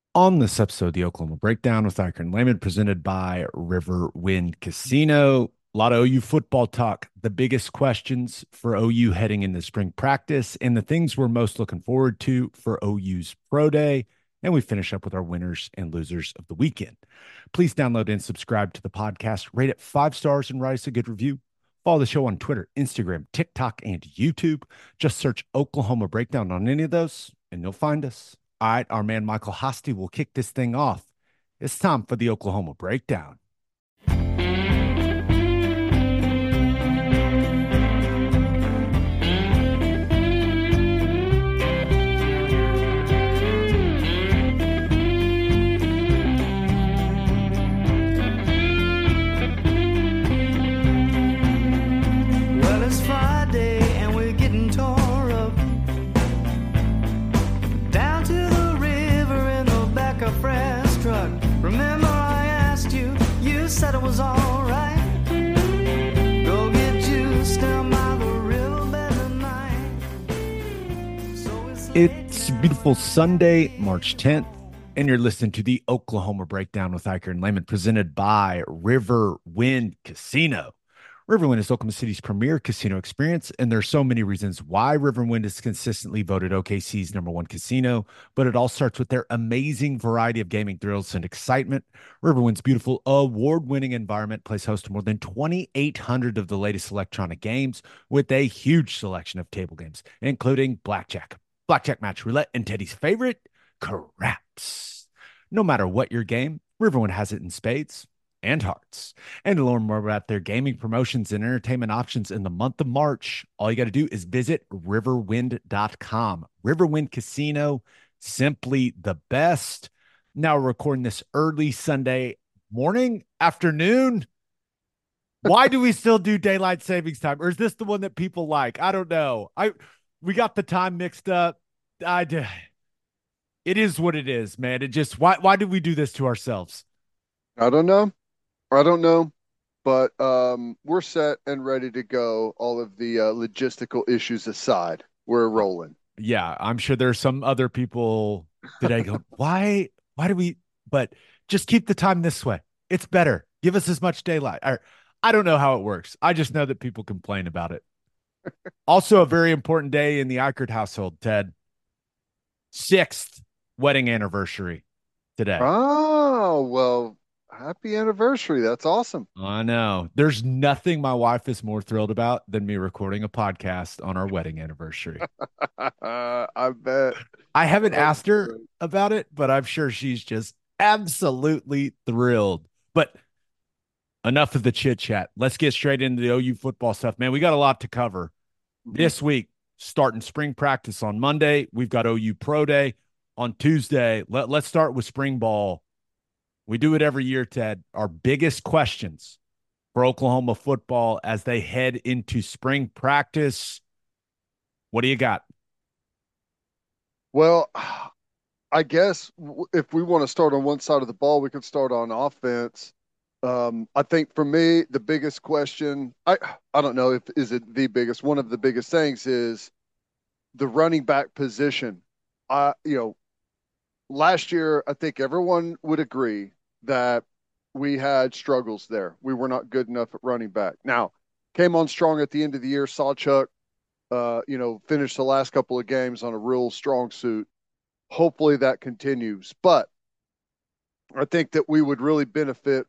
On this episode of the Oklahoma Breakdown with Iker and Lehman, presented by Riverwind Casino. A lot of OU football talk, the biggest questions for OU heading into spring practice, and the things we're most looking forward to for OU's Pro Day. And we finish up with our winners and losers of the weekend. Please download and subscribe to the podcast, rate it 5 stars, and write us a good review. Follow the show on Twitter, Instagram, TikTok, and YouTube. Just search Oklahoma Breakdown on any of those, and you'll find us. All right, our man Michael Hosty will kick this thing off. It's time for the Oklahoma Breakdown. Well, it's Friday and we're getting tore up. Down to the river in the back of Fred's truck. Remember I asked you, you said it was alright. Go get juiced down by the riverbed tonight. It's beautiful Sunday, March 10th, and you're listening to the Oklahoma Breakdown with Iker and Lehman, presented by Riverwind Casino. Riverwind is Oklahoma City's premier casino experience, and there's so many reasons why Riverwind is consistently voted OKC's #1 casino, but it all starts with their amazing variety of gaming thrills and excitement. Riverwind's beautiful, award-winning environment plays host to more than 2,800 of the latest electronic games with a huge selection of table games, including blackjack match roulette, and Teddy's favorite, craps. No matter what your game, Riverwind has it in spades and hearts. And to learn more about their gaming promotions and entertainment options in the month of March, all you got to do is visit riverwind.com. Riverwind Casino, simply the best. Now we're recording this early Sunday morning, afternoon. Why do we still do daylight savings time? Or is this the one that people like? I don't know. We got the time mixed up. I did. It is what it is, man. It just why did we do this to ourselves? I don't know. I don't know, but we're set and ready to go. All of the logistical issues aside, we're rolling. Yeah, I'm sure there's some other people today go, why do we but just keep the time this way. It's better. Give us as much daylight. Or I don't know how it works. I just know that people complain about it. Also, a very important day in the Eichert household, Ted. Sixth wedding anniversary today. Oh, well, happy anniversary. That's awesome. I know. There's nothing my wife is more thrilled about than me recording a podcast on our wedding anniversary. I bet. I haven't Oh, asked her about it, but I'm sure she's just absolutely thrilled. But enough of the chit chat. Let's get straight into the OU football stuff, man. We got a lot to cover mhm. this week. Starting spring practice on Monday, we've got OU Pro Day on Tuesday. Let's start with spring ball. We do it every year, Ted. Our biggest questions for Oklahoma football as they head into spring practice. What do you got? Well, I guess if we want to start on one side of the ball, we can start on offense. I think for me, the biggest question, I don't know if is it the biggest, one of the biggest things is the running back position. You know, last year, I think everyone would agree that we had struggles there. We were not good enough at running back. Now, came on strong at the end of the year. Saw Chuck, finished the last couple of games on a real strong suit. Hopefully that continues. But I think that we would really benefit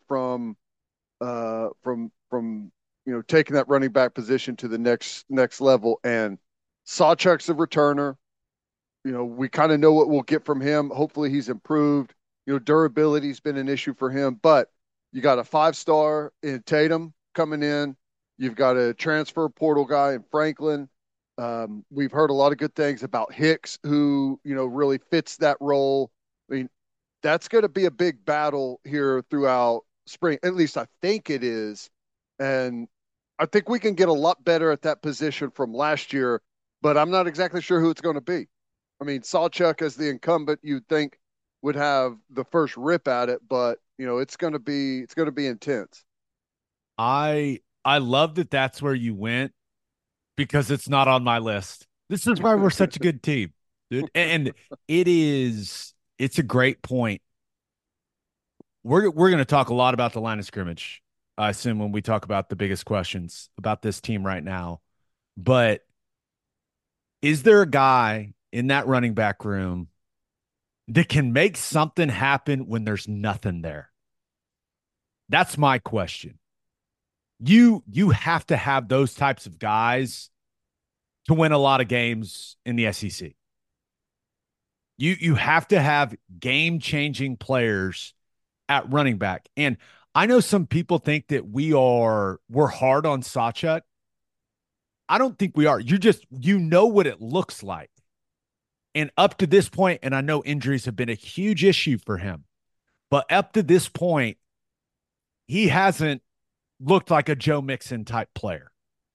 from taking that running back position to the next level. And Sawchuck's a returner. We kind of know what we'll get from him. Hopefully he's improved. Durability's been an issue for him, but you got a 5 star in Tatum coming in. You've got a transfer portal guy in Franklin. We've heard a lot of good things about Hicks, who, really fits that role. I mean, that's going to be a big battle here throughout spring. At least I think it is. And I think we can get a lot better at that position from last year, but I'm not exactly sure who it's going to be. I mean, Sawchuck as the incumbent, you'd think would have the first rip at it, but it's going to be intense. I love that that's where you went because it's not on my list. This is why we're such a good team, dude. And it is it's a great point. We're going to talk a lot about the line of scrimmage, I assume, when we talk about the biggest questions about this team right now. But is there a guy in that running back room that can make something happen when there's nothing there? That's my question. You have to have those types of guys to win a lot of games in the SEC. You have to have game-changing players at running back. And I know some people think that we're hard on Sawchuk. I don't think we are. You know what it looks like. And up to this point, and I know injuries have been a huge issue for him, but up to this point, he hasn't looked like a Joe Mixon type player.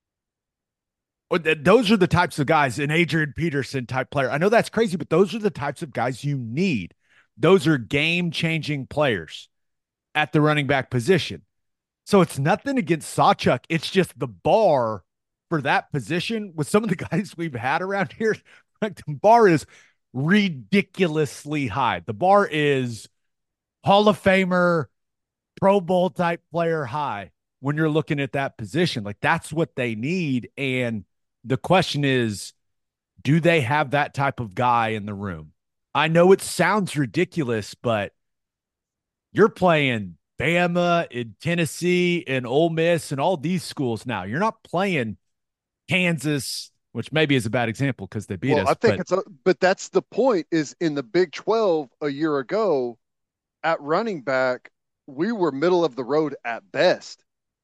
Those are the types of guys, an Adrian Peterson type player. I know that's crazy, but those are the types of guys you need. Those are game-changing players at the running back position. So it's nothing against Sawchuk. It's just the bar for that position with some of the guys we've had around here. Like, the bar is ridiculously high. The bar is Hall of Famer, Pro Bowl type player high when you're looking at that position. Like, that's what they need. And the question is, do they have that type of guy in the room? I know it sounds ridiculous, but you're playing Bama and Tennessee and Ole Miss and all these schools now. You're not playing Kansas, which maybe is a bad example because they beat us. I think but that's the point. Is in the Big 12 a year ago at running back, we were middle of the road at best,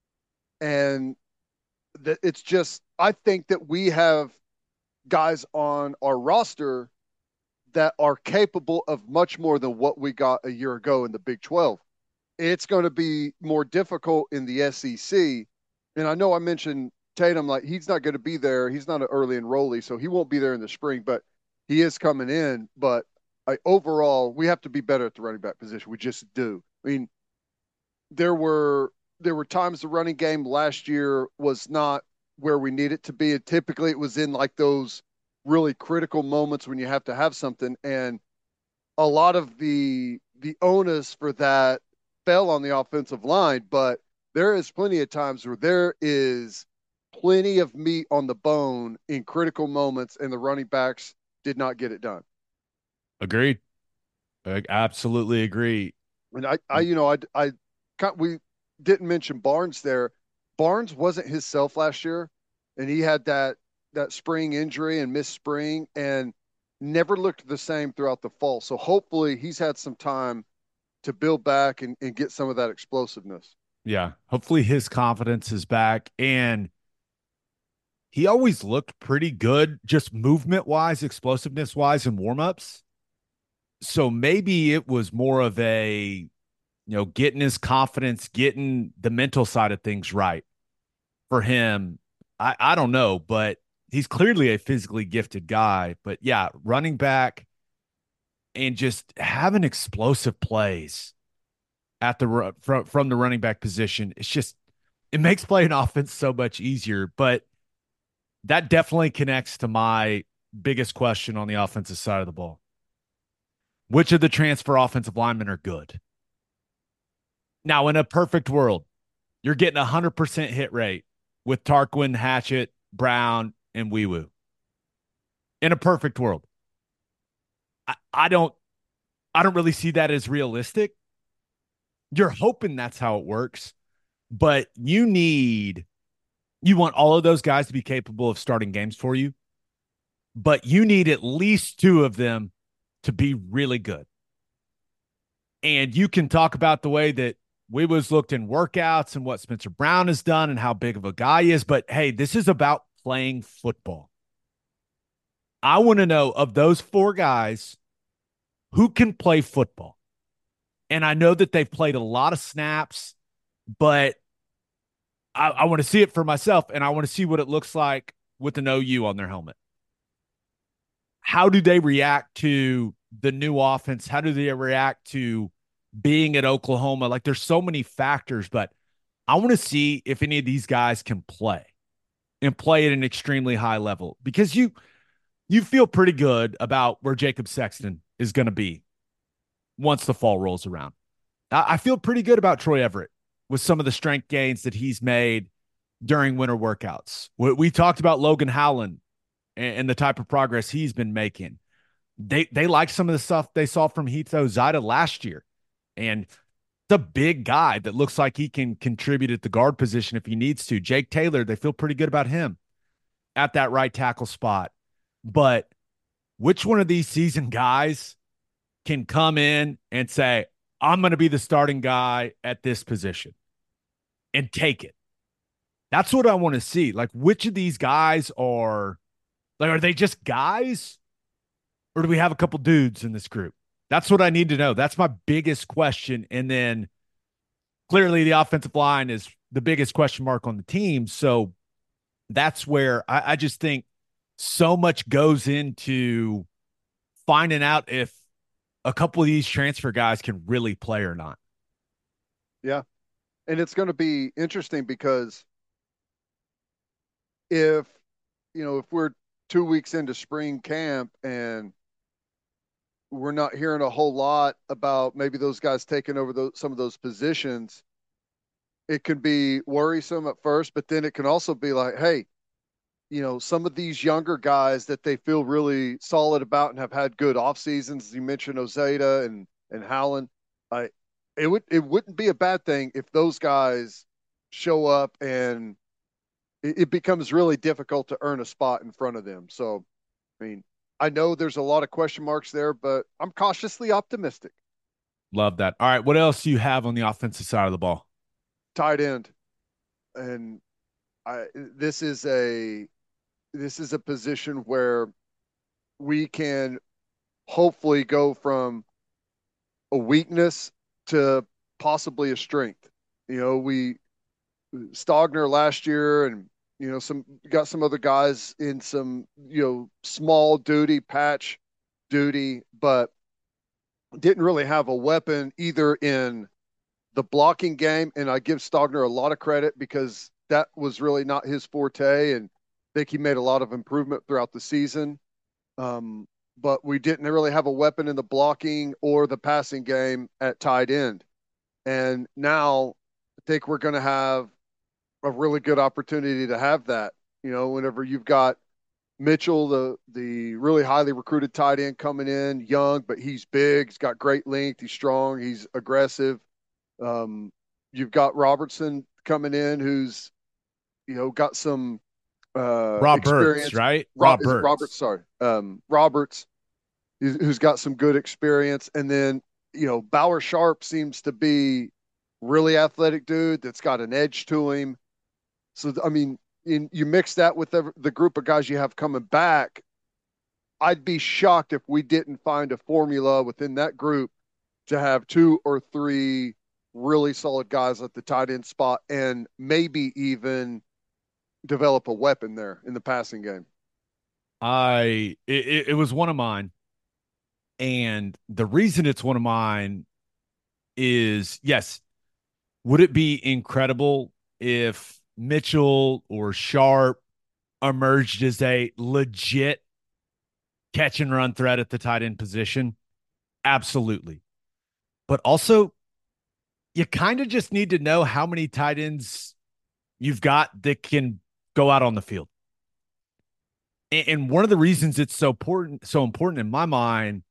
and it's just, I think that we have guys on our roster that are capable of much more than what we got a year ago in the Big 12. It's going to be more difficult in the SEC. And I know I mentioned Tatum, like, he's not going to be there. He's not an early enrollee, so he won't be there in the spring, but he is coming in. But overall, we have to be better at the running back position. We just do. I mean, there were times the running game last year was not where we need it to be. And typically it was in like those really critical moments when you have to have something. And a lot of the onus for that fell on the offensive line, but there is plenty of times where there is plenty of meat on the bone in critical moments, and the running backs did not get it done. Agreed. I absolutely agree. And we didn't mention Barnes there. Barnes wasn't himself last year, and he had that spring injury and missed spring and never looked the same throughout the fall. So hopefully he's had some time to build back and get some of that explosiveness. Yeah. Hopefully his confidence is back. And he always looked pretty good, just movement wise, explosiveness wise, and warmups. So maybe it was more of a, getting his confidence, getting the mental side of things right for him. I don't know, but he's clearly a physically gifted guy. But yeah, running back and just having explosive plays at the from the running back position. It makes playing offense so much easier. But that definitely connects to my biggest question on the offensive side of the ball. Which of the transfer offensive linemen are good? Now, in a perfect world, you're getting 100% hit rate with Tarquin, Hatchett, Brown, and Weewoo. In a perfect world. I don't really see that as realistic. You're hoping that's how it works, but you want all of those guys to be capable of starting games for you, but you need at least two of them to be really good. And you can talk about the way that Weewoo's looked in workouts and what Spencer Brown has done and how big of a guy he is, but hey, this is about playing football. I want to know, of those four guys, who can play football. And I know that they've played a lot of snaps, but I want to see it for myself, and I want to see what it looks like with an OU on their helmet. How do they react to the new offense? How do they react to being at Oklahoma? Like, there's so many factors, but I want to see if any of these guys can play and play at an extremely high level, because you feel pretty good about where Jacob Sexton is going to be once the fall rolls around. I feel pretty good about Troy Everett with some of the strength gains that he's made during winter workouts. We talked about Logan Howland and the type of progress he's been making. They like some of the stuff they saw from Hito Zaida last year. And the big guy that looks like he can contribute at the guard position if he needs to. Jake Taylor, they feel pretty good about him at that right tackle spot. But which one of these seasoned guys can come in and say, I'm going to be the starting guy at this position and take it? That's what I want to see. Like, which of these guys are they just guys, or do we have a couple dudes in this group? That's what I need to know. That's my biggest question. And then clearly the offensive line is the biggest question mark on the team. So that's where I just think so much goes into finding out if a couple of these transfer guys can really play or not. Yeah. And it's going to be interesting because if, if we're 2 weeks into spring camp and we're not hearing a whole lot about maybe those guys taking over some of those positions, it can be worrisome at first, but then it can also be like, hey, some of these younger guys that they feel really solid about and have had good off seasons. You mentioned Ozada and Howland. It wouldn't be a bad thing if those guys show up and it becomes really difficult to earn a spot in front of them. So, I mean, I know there's a lot of question marks there, but I'm cautiously optimistic. Love that. All right. What else do you have on the offensive side of the ball? Tight end. And this is a position where we can hopefully go from a weakness to possibly a strength. We Stogner last year and got some other guys in some small duty, patch duty, but didn't really have a weapon either in the blocking game. And I give Stogner a lot of credit because that was really not his forte, and I think he made a lot of improvement throughout the season. But we didn't really have a weapon in the blocking or the passing game at tight end. And now I think we're going to have a really good opportunity to have that. Whenever you've got Mitchell, the really highly recruited tight end coming in, young, but he's big. He's got great length. He's strong. He's aggressive. You've got Robertson coming in, who's got some experience. Roberts, right? Roberts, sorry. Roberts, who's got some good experience. And then, Bauer Sharp seems to be really athletic dude that's got an edge to him. So, I mean, you mix that with the group of guys you have coming back, I'd be shocked if we didn't find a formula within that group to have 2 or 3 really solid guys at the tight end spot and maybe even develop a weapon there in the passing game. It was one of mine. And the reason it's one of mine is, yes, would it be incredible if Mitchell or Sharp emerged as a legit catch and run threat at the tight end position? Absolutely. But also, you kind of just need to know how many tight ends you've got that can go out on the field. And one of the reasons it's so important in my mind,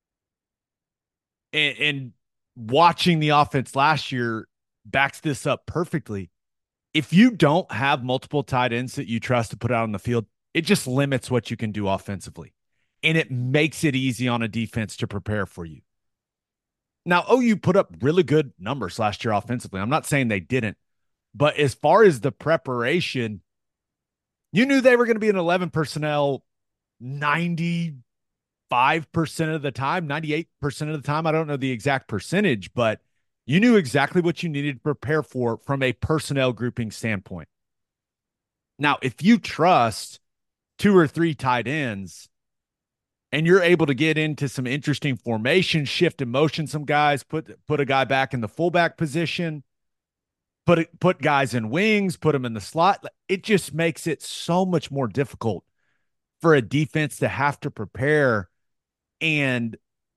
and watching the offense last year backs this up perfectly. If you don't have multiple tight ends that you trust to put out on the field, it just limits what you can do offensively. And it makes it easy on a defense to prepare for you. Now, OU put up really good numbers last year offensively. I'm not saying they didn't. But as far as the preparation, you knew they were going to be an 11 personnel 95% of the time, 98% of the time. I don't know the exact percentage, but you knew exactly what you needed to prepare for from a personnel grouping standpoint. Now, if you trust 2 or 3 tight ends and you're able to get into some interesting formation, shift and motion some guys, put a guy back in the fullback position, put guys in wings, put them in the slot, it just makes it so much more difficult for a defense to have to prepare. And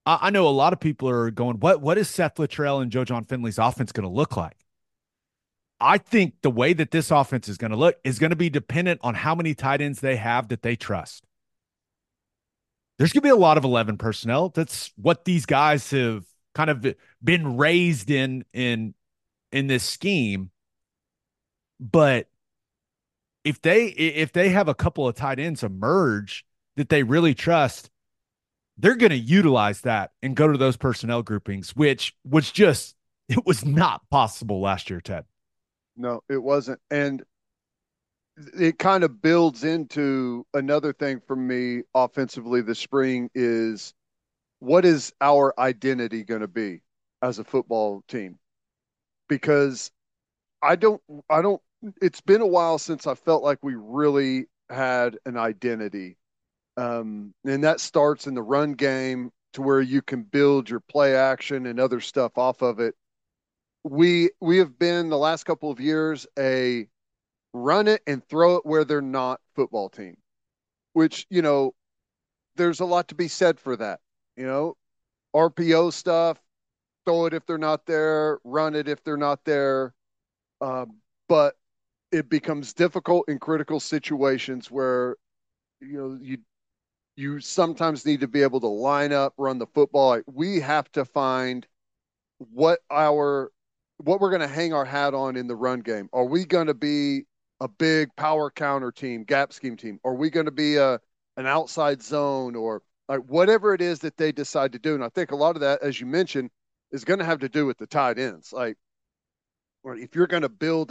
I know a lot of people are going, what is Seth Littrell and Joe John Finley's offense going to look like? I think the way that this offense is going to look is going to be dependent on how many tight ends they have that they trust. There's going to be a lot of 11 personnel. That's what these guys have kind of been raised in this scheme. But if they have a couple of tight ends emerge that they really trust, they're going to utilize that and go to those personnel groupings, which was just, it was not possible last year, Ted. No, it wasn't. And it kind of builds into another thing for me offensively this spring is what is our identity going to be as a football team? Because I don't, it's been a while since I felt like we really had an identity. And that starts in the run game to where you can build your play action and other stuff off of it. We have been the last couple of years a run it and throw it where they're not football team, which, there's a lot to be said for that. You know, RPO stuff, throw it if they're not there, run it if they're not there. But it becomes difficult in critical situations where, you sometimes need to be able to line up, run the football. Like, we have to find what our what we're going to hang our hat on in the run game. Are we going to be a big power counter team, gap scheme team? Are we going to be an outside zone or like whatever it is that they decide to do? And I think a lot of that, as you mentioned, is going to have to do with the tight ends. Like, or if you're going to build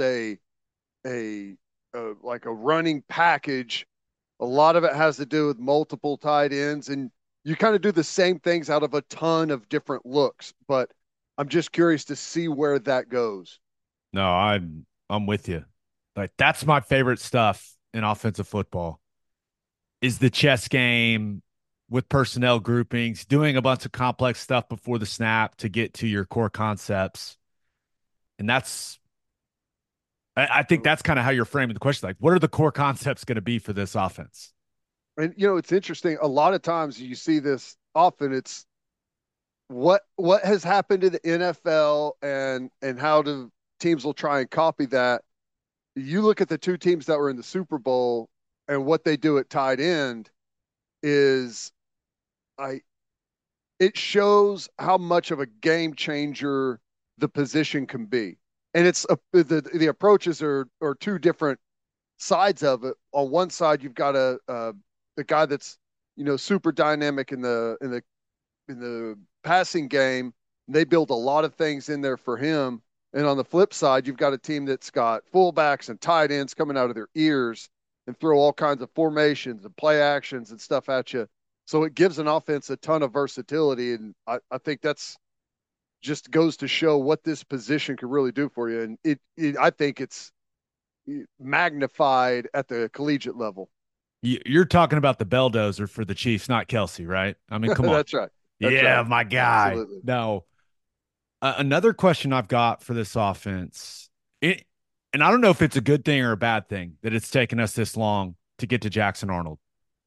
a like a running package, a lot of it has to do with multiple tight ends, and you kind of do the same things out of a ton of different looks. But I'm just curious to see where that goes. No, I'm with you. Like that's my favorite stuff in offensive football is the chess game with personnel groupings, doing a bunch of complex stuff before the snap to get to your core concepts. And I think that's kind of how you're framing the question. Like, what are the core concepts going to be for this offense? And it's interesting. A lot of times you see this often. It's what has happened in the NFL and how do teams will try and copy that. You look at the two teams that were in the Super Bowl and what they do at tight end is I it shows how much of a game changer the position can be. And the approaches are two different sides of it. On one side, you've got a guy that's super dynamic in the passing game. They build a lot of things in there for him. And on the flip side, you've got a team that's got fullbacks and tight ends coming out of their ears and throw all kinds of formations and play actions and stuff at you. So it gives an offense a ton of versatility. And I think that's just goes to show what this position can really do for you. And I think it's magnified at the collegiate level. You're talking about the belldozer for the Chiefs, not Kelsey, right? I mean, come on. That's right. That's Yeah, right. my guy. Absolutely. No. Another question I've got for this offense, and I don't know if it's a good thing or a bad thing that it's taken us this long to get to Jackson Arnold,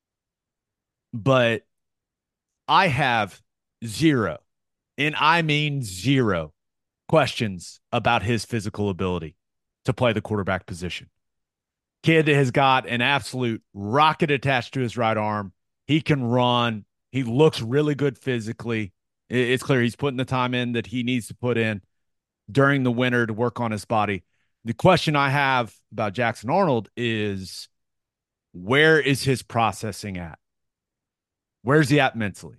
but I have zero, and I mean zero, questions about his physical ability to play the quarterback position. Kid has got an absolute rocket attached to his right arm. He can run. He looks really good physically. It's clear he's putting the time in that he needs to put in during the winter to work on his body. The question I have about Jackson Arnold is where is his processing at? Where's he at mentally?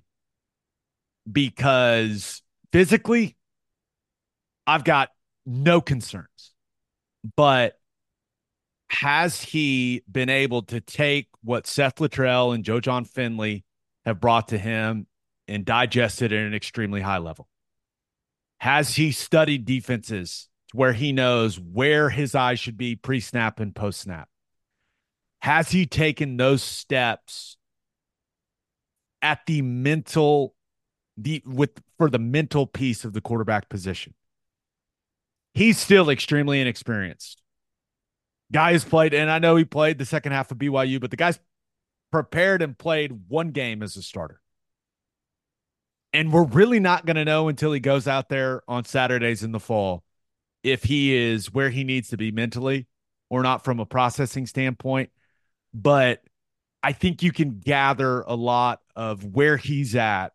Because physically, I've got no concerns. But has he been able to take what Seth Littrell and Joe John Finley have brought to him and digest it at an extremely high level? Has he studied defenses to where he knows where his eyes should be pre-snap and post-snap? Has he taken those steps at the mental for the mental piece of the quarterback position? He's still extremely inexperienced. Guy has played, and I know he played the second half of BYU, but the guy's prepared and played one game as a starter. And we're really not going to know until he goes out there on Saturdays in the fall if he is where he needs to be mentally or not from a processing standpoint. But I think you can gather a lot of where he's at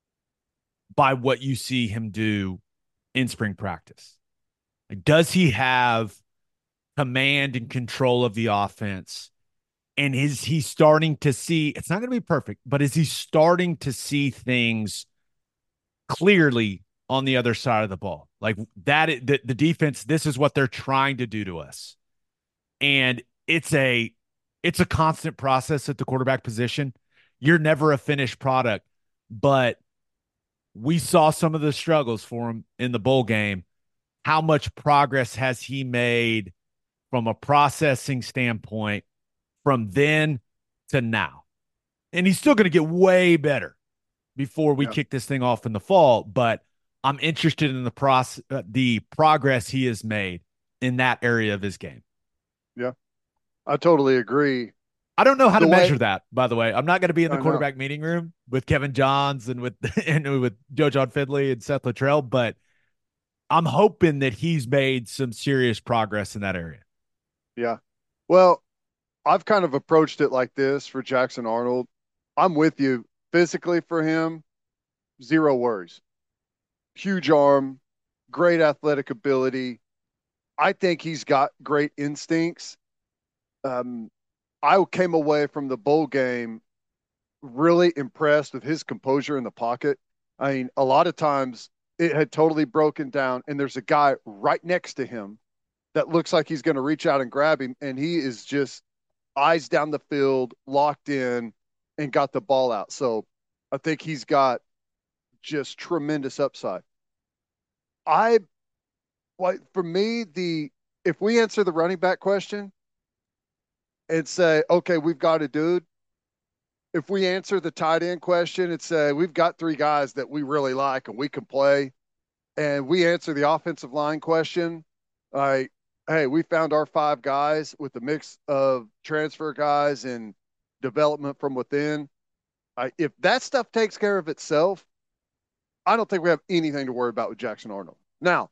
by what you see him do in spring practice. Like, does he have command and control of the offense? And is he starting to see, it's not going to be perfect, but is he starting to see things clearly on the other side of the ball? Like that, the defense, this is what they're trying to do to us. And it's a constant process at the quarterback position. You're never a finished product, but we saw some of the struggles for him in the bowl game. How much progress has he made from a processing standpoint from then to now? And he's still going to get way better before we kick this thing off in the fall, but I'm interested in the progress he has made in that area of his game. Yeah, I totally agree. I don't know how The to way measure that, by the way. I'm not going to be in the I know. quarterback meeting room with Kevin Johns and with and with Joe John Fidley and Seth Luttrell, but I'm hoping that he's made some serious progress in that area. Yeah. Well, I've kind of approached it like this for Jackson Arnold. I'm with you. Physically for him, zero worries. Huge arm, great athletic ability. I think he's got great instincts. Um, I came away from the bowl game really impressed with his composure in the pocket. I mean, a lot of times it had totally broken down, and there's a guy right next to him that looks like he's going to reach out and grab him, and he is just eyes down the field, locked in, and got the ball out. So I think he's got just tremendous upside. I like for me the if we answer the running back question and say, okay, we've got a dude. If we answer the tight end question and say we've got three guys that we really like and we can play, and we answer the offensive line question, like, hey, we found our five guys with a mix of transfer guys and development from within. If that stuff takes care of itself, I don't think we have anything to worry about with Jackson Arnold. Now,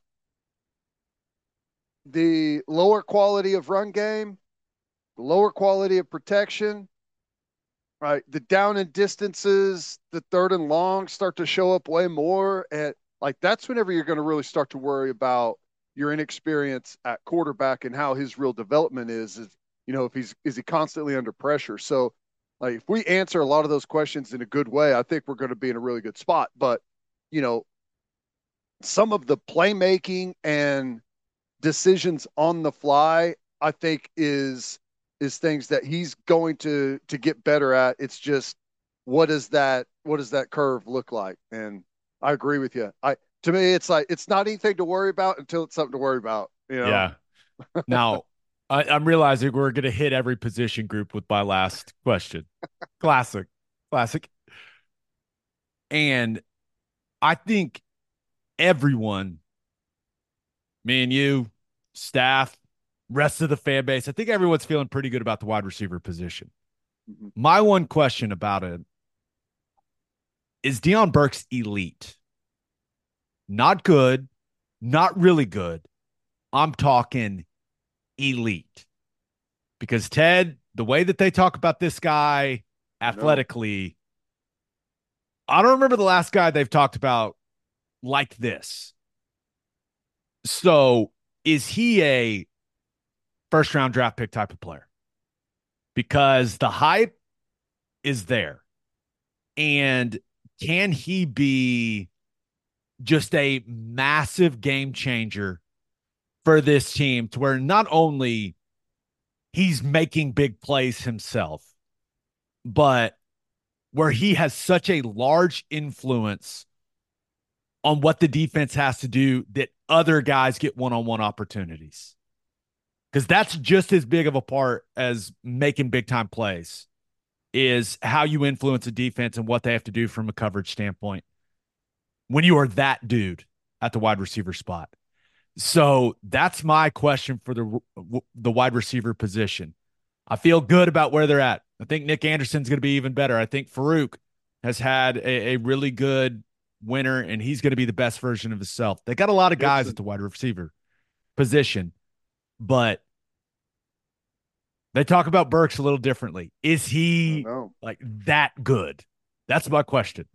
the lower quality of run game, the lower quality of protection, right? The down and distances, the third and long start to show up way more. And like that's whenever you're going to really start to worry about your inexperience at quarterback and how his real development is if is he constantly under pressure. So like if we answer a lot of those questions in a good way, I think we're going to be in a really good spot. But you know, some of the playmaking and decisions on the fly, I think is things that he's going to get better at. It's just what does that curve look like? And I agree with you. I to me it's like it's not anything to worry about until it's something to worry about, you know. Yeah. Now, I'm realizing we're going to hit every position group with my last question. Classic. Classic. And I think everyone, me and you, staff, rest of the fan base, I think everyone's feeling pretty good about the wide receiver position. Mhm. My one question about it is Deion Burks elite? Not good, not really good. I'm talking elite. Because Ted, the way that they talk about this guy No, athletically, I don't remember the last guy they've talked about like this. So is he a first round draft pick type of player? Because the hype is there. And can he be just a massive game changer for this team to where not only he's making big plays himself, but where he has such a large influence on what the defense has to do that other guys get one-on-one opportunities? Because that's just as big of a part as making big time plays is how you influence a defense and what they have to do from a coverage standpoint when you are that dude at the wide receiver spot. So that's my question for the wide receiver position. I feel good about where they're at. I think Nick Anderson's going to be even better. I think Farouk has had a really good winner, and he's going to be the best version of himself. They got a lot of guys at Gibson. the wide receiver position, but they talk about Burks a little differently. Is I he know. like that good? That's my question.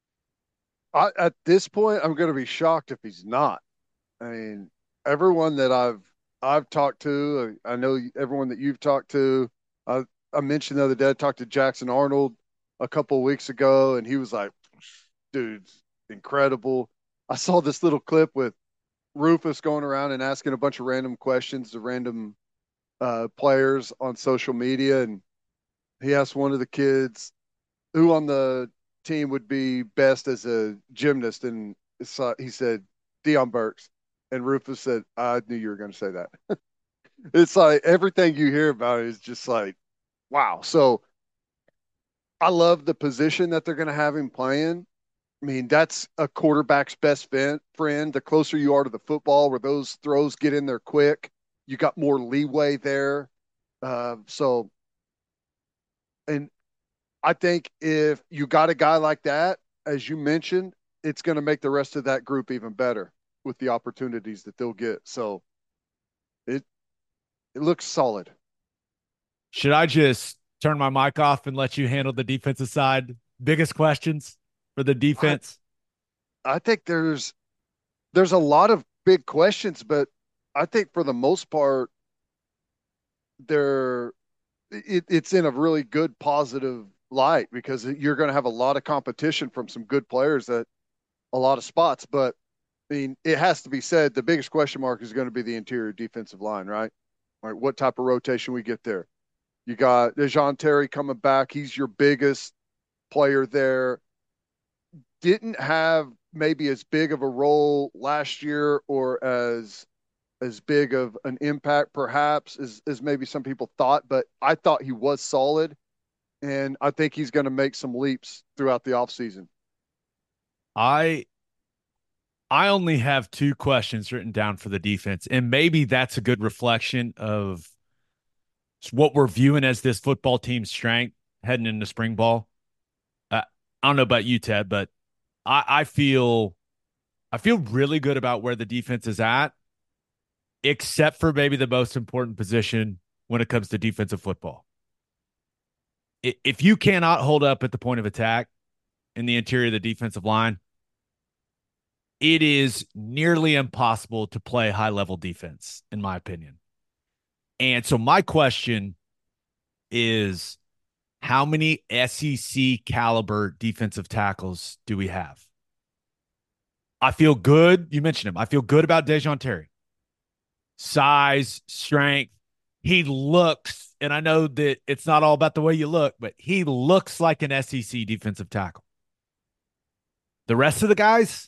At this point, I'm going to be shocked if he's not. I mean, everyone that I've talked to, I know everyone that you've talked to. I mentioned the other day, I talked to Jackson Arnold a couple of weeks ago, and he was like, "Dude's incredible." I saw this little clip with Rufus going around and asking a bunch of random questions to random players on social media, and he asked one of the kids who on the team would be best as a gymnast, and he said Dion Burks, and Rufus said, "I knew you were going to say that." It's like everything you hear about it is just like, wow. So I love the position that they're going to have him playing. I mean, that's a quarterback's best friend. The closer you are to the football, where those throws get in there quick, you got more leeway there. So, and I think if you got a guy like that, as you mentioned, it's going to make the rest of that group even better with the opportunities that they'll get. So it it looks solid. Should I just turn my mic off and let you handle the defensive side? Biggest questions for the I defense? I think there's a lot of big questions, but I think for the most part, they're it's in a really good positive light because you're going to have a lot of competition from some good players at a lot of spots. But I mean, it has to be said the biggest question mark is going to be the interior defensive line, right? Right. What type of rotation we get there? You got Dejon Terry coming back. He's your biggest player there. Didn't have maybe as big of a role last year or as big of an impact perhaps as maybe some people thought, but I thought he was solid, and I think he's going to make some leaps throughout the offseason. I I only have two questions written down for the defense, and maybe that's a good reflection of what we're viewing as this football team's strength heading into spring ball. I don't know about you, Ted, but I feel really good about where the defense is at, except for maybe the most important position when it comes to defensive football. If you cannot hold up at the point of attack in the interior of the defensive line, it is nearly impossible to play high level defense, in my opinion. And so my question is, how many SEC caliber defensive tackles do we have? I feel good. You mentioned him. I feel good about Dejon Terry. Size, strength. He looks, and I know that it's not all about the way you look, but he looks like an SEC defensive tackle. The rest of the guys,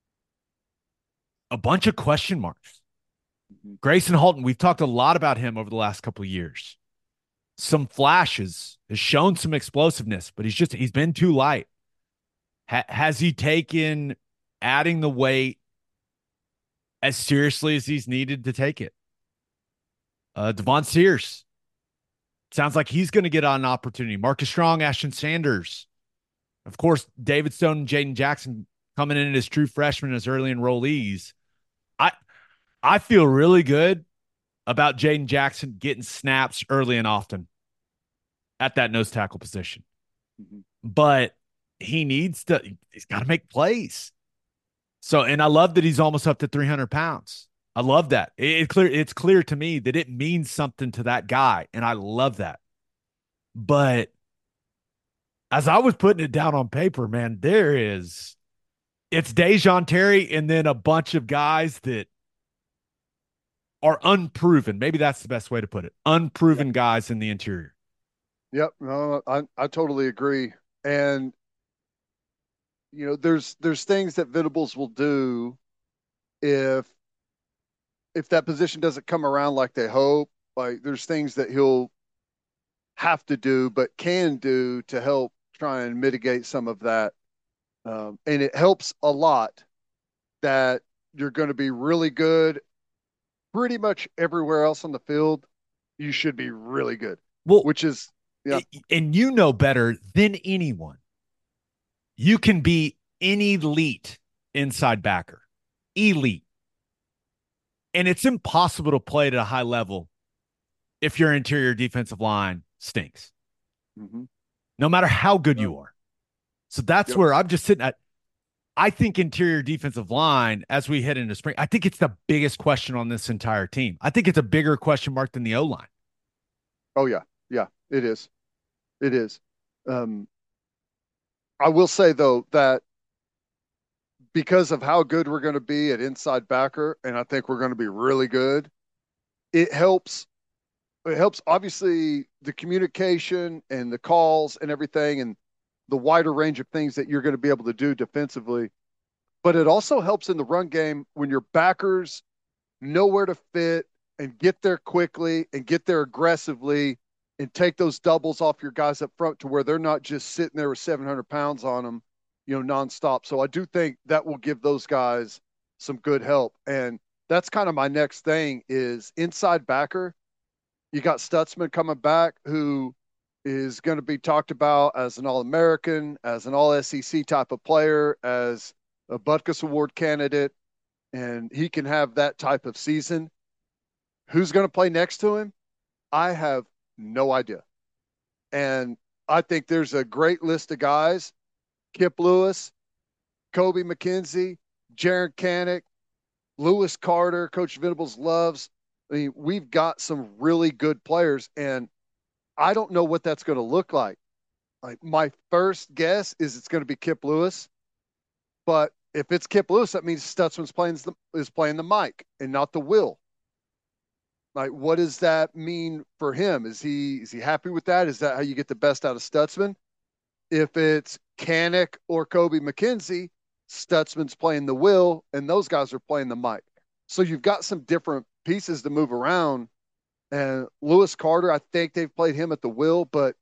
a bunch of question marks. Mm-hmm. Grayson Halton, we've talked a lot about him over the last couple of years. Some flashes, has shown some explosiveness, but he's been too light. Has he taken adding the weight as seriously as he's needed to take it? Devon Sears sounds like he's going to get an opportunity. Marcus Strong, Ashton Sanders, of course, David Stone and Jaden Jackson coming in as true freshmen as early enrollees. I I feel really good about Jaden Jackson getting snaps early and often at that nose tackle position. Mm-hmm. But he's got to make plays. So, and I love that he's almost up to 300 pounds. I love that. It's clear to me that it means something to that guy. And I love that. But as I was putting it down on paper, man, it's Dejon Terry and then a bunch of guys that are unproven. Maybe that's the best way to put it. Unproven guys in the interior. Yep. No, I totally agree. And there's things that Venables will do if that position doesn't come around like they hope. Like there's things that he'll have to do, but can do to help try and mitigate some of that. And it helps a lot that you're going to be really good pretty much everywhere else on the field. You should be really good, Well, which is, yeah. and you know better than anyone. You can be an elite inside backer. Elite. And it's impossible to play at a high level if your interior defensive line stinks, Mm-hmm. no matter how good Yep. you are. So that's Yep. where I'm just sitting at. I think interior defensive line, as we head into spring, I think it's the biggest question on this entire team. I think it's a bigger question mark than the O line. Oh yeah, yeah, it is. It is. Um, I will say though that because of how good we're going to be at inside backer, and I think we're going to be really good, it helps. It helps obviously the communication and the calls and everything and the wider range of things that you're going to be able to do defensively. But it also helps in the run game when your backers know where to fit and get there quickly and get there aggressively and take those doubles off your guys up front to where they're not just sitting there with 700 pounds on them, nonstop. So I do think that will give those guys some good help. And that's kind of my next thing is inside backer. You got Stutzman coming back, who is going to be talked about as an All American, as an All SEC type of player, as a Butkus Award candidate, and he can have that type of season. Who's going to play next to him? I have no idea. And I think there's a great list of guys: Kip Lewis, Kobe McKenzie, Jaron Canick, Lewis Carter, Coach Venables loves. I mean, we've got some really good players, and I don't know what that's going to look like. Like my first guess is it's going to be Kip Lewis, but if it's Kip Lewis, that means Stutzman's playing the mic and not the will. Like, what does that mean for him? Is he happy with that? Is that how you get the best out of Stutzman? If it's Canick or Kobe McKenzie, Stutzman's playing the will, and those guys are playing the mic. So you've got some different pieces to move around. And Lewis Carter, I think they've played him at the will, but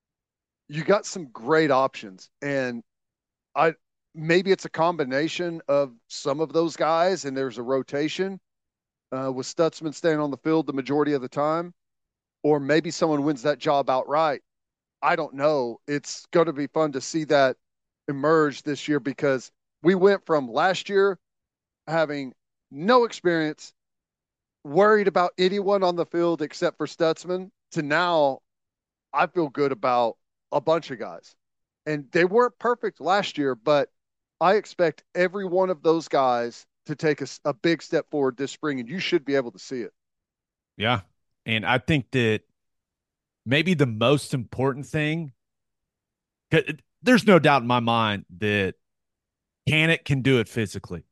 you got some great options. And I maybe it's a combination of some of those guys, and there's a rotation with Stutzman staying on the field the majority of the time, or maybe someone wins that job outright. I don't know. It's going to be fun to see that emerge this year because we went from last year having no experience, worried about anyone on the field except for Stutzman, to now I feel good about a bunch of guys. And they weren't perfect last year, but I expect every one of those guys to take a big step forward this spring, and you should be able to see it. Yeah. And I think that maybe the most important thing, 'cause there's no doubt in my mind that Canick can do it physically.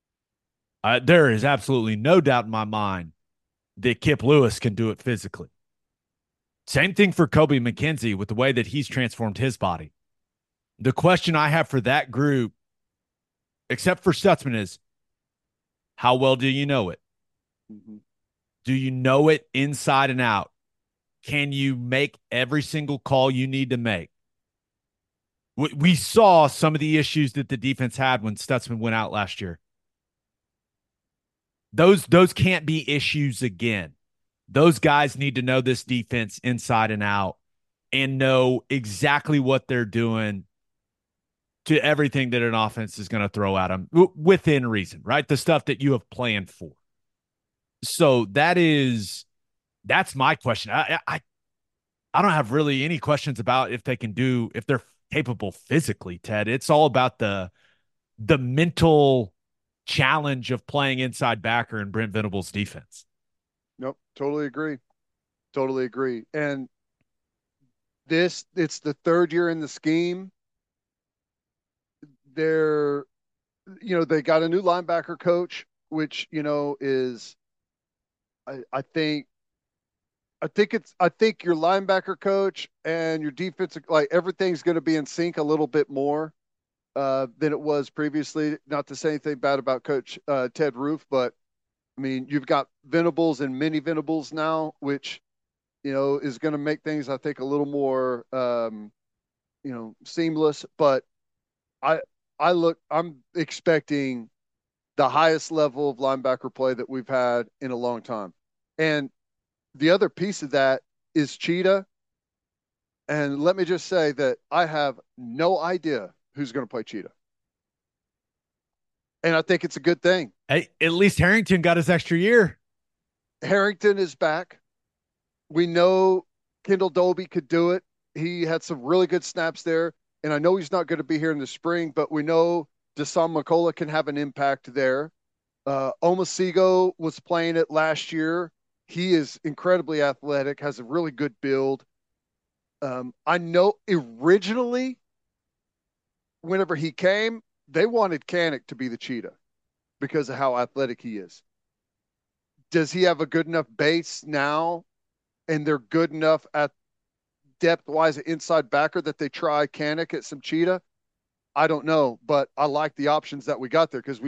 There is absolutely no doubt in my mind that Kip Lewis can do it physically. Same thing for Kobe McKenzie with the way that he's transformed his body. The question I have for that group, except for Stutzman, is how well do you know it? Mm-hmm. Do you know it inside and out? Can you make every single call you need to make? We saw some of the issues that the defense had when Stutzman went out last year. Those can't be issues again. Those guys need to know this defense inside and out and know exactly what they're doing to everything that an offense is going to throw at them within reason, right? The stuff that you have planned for. So that's my question. I don't have really any questions about if they're capable physically, Ted. It's all about the mental challenge of playing inside backer in Brent Venables' defense. Nope, totally agree. Totally agree. And it's the third year in the scheme. They're, they got a new linebacker coach, which, is, I think your linebacker coach and your defensive, like everything's going to be in sync a little bit more than it was previously. Not to say anything bad about Coach Ted Roof, but I mean, you've got Venables and mini Venables now, which, is going to make things, I think, a little more, seamless. But I, I'm expecting the highest level of linebacker play that we've had in a long time. And the other piece of that is Cheetah. And let me just say that I have no idea who's going to play Cheetah. And I think it's a good thing. Hey, at least Harrington got his extra year. Harrington is back. We know Kendall Dolby could do it. He had some really good snaps there. And I know he's not going to be here in the spring, but we know Desan McCullough can have an impact there. Omasigo was playing it last year. He is incredibly athletic, has a really good build. I know originally, whenever he came, they wanted Kanak to be the cheetah because of how athletic he is. Does he have a good enough base now? And they're good enough at depth wise inside backer that they try Kanak at some cheetah? I don't know, but I like the options that we got there because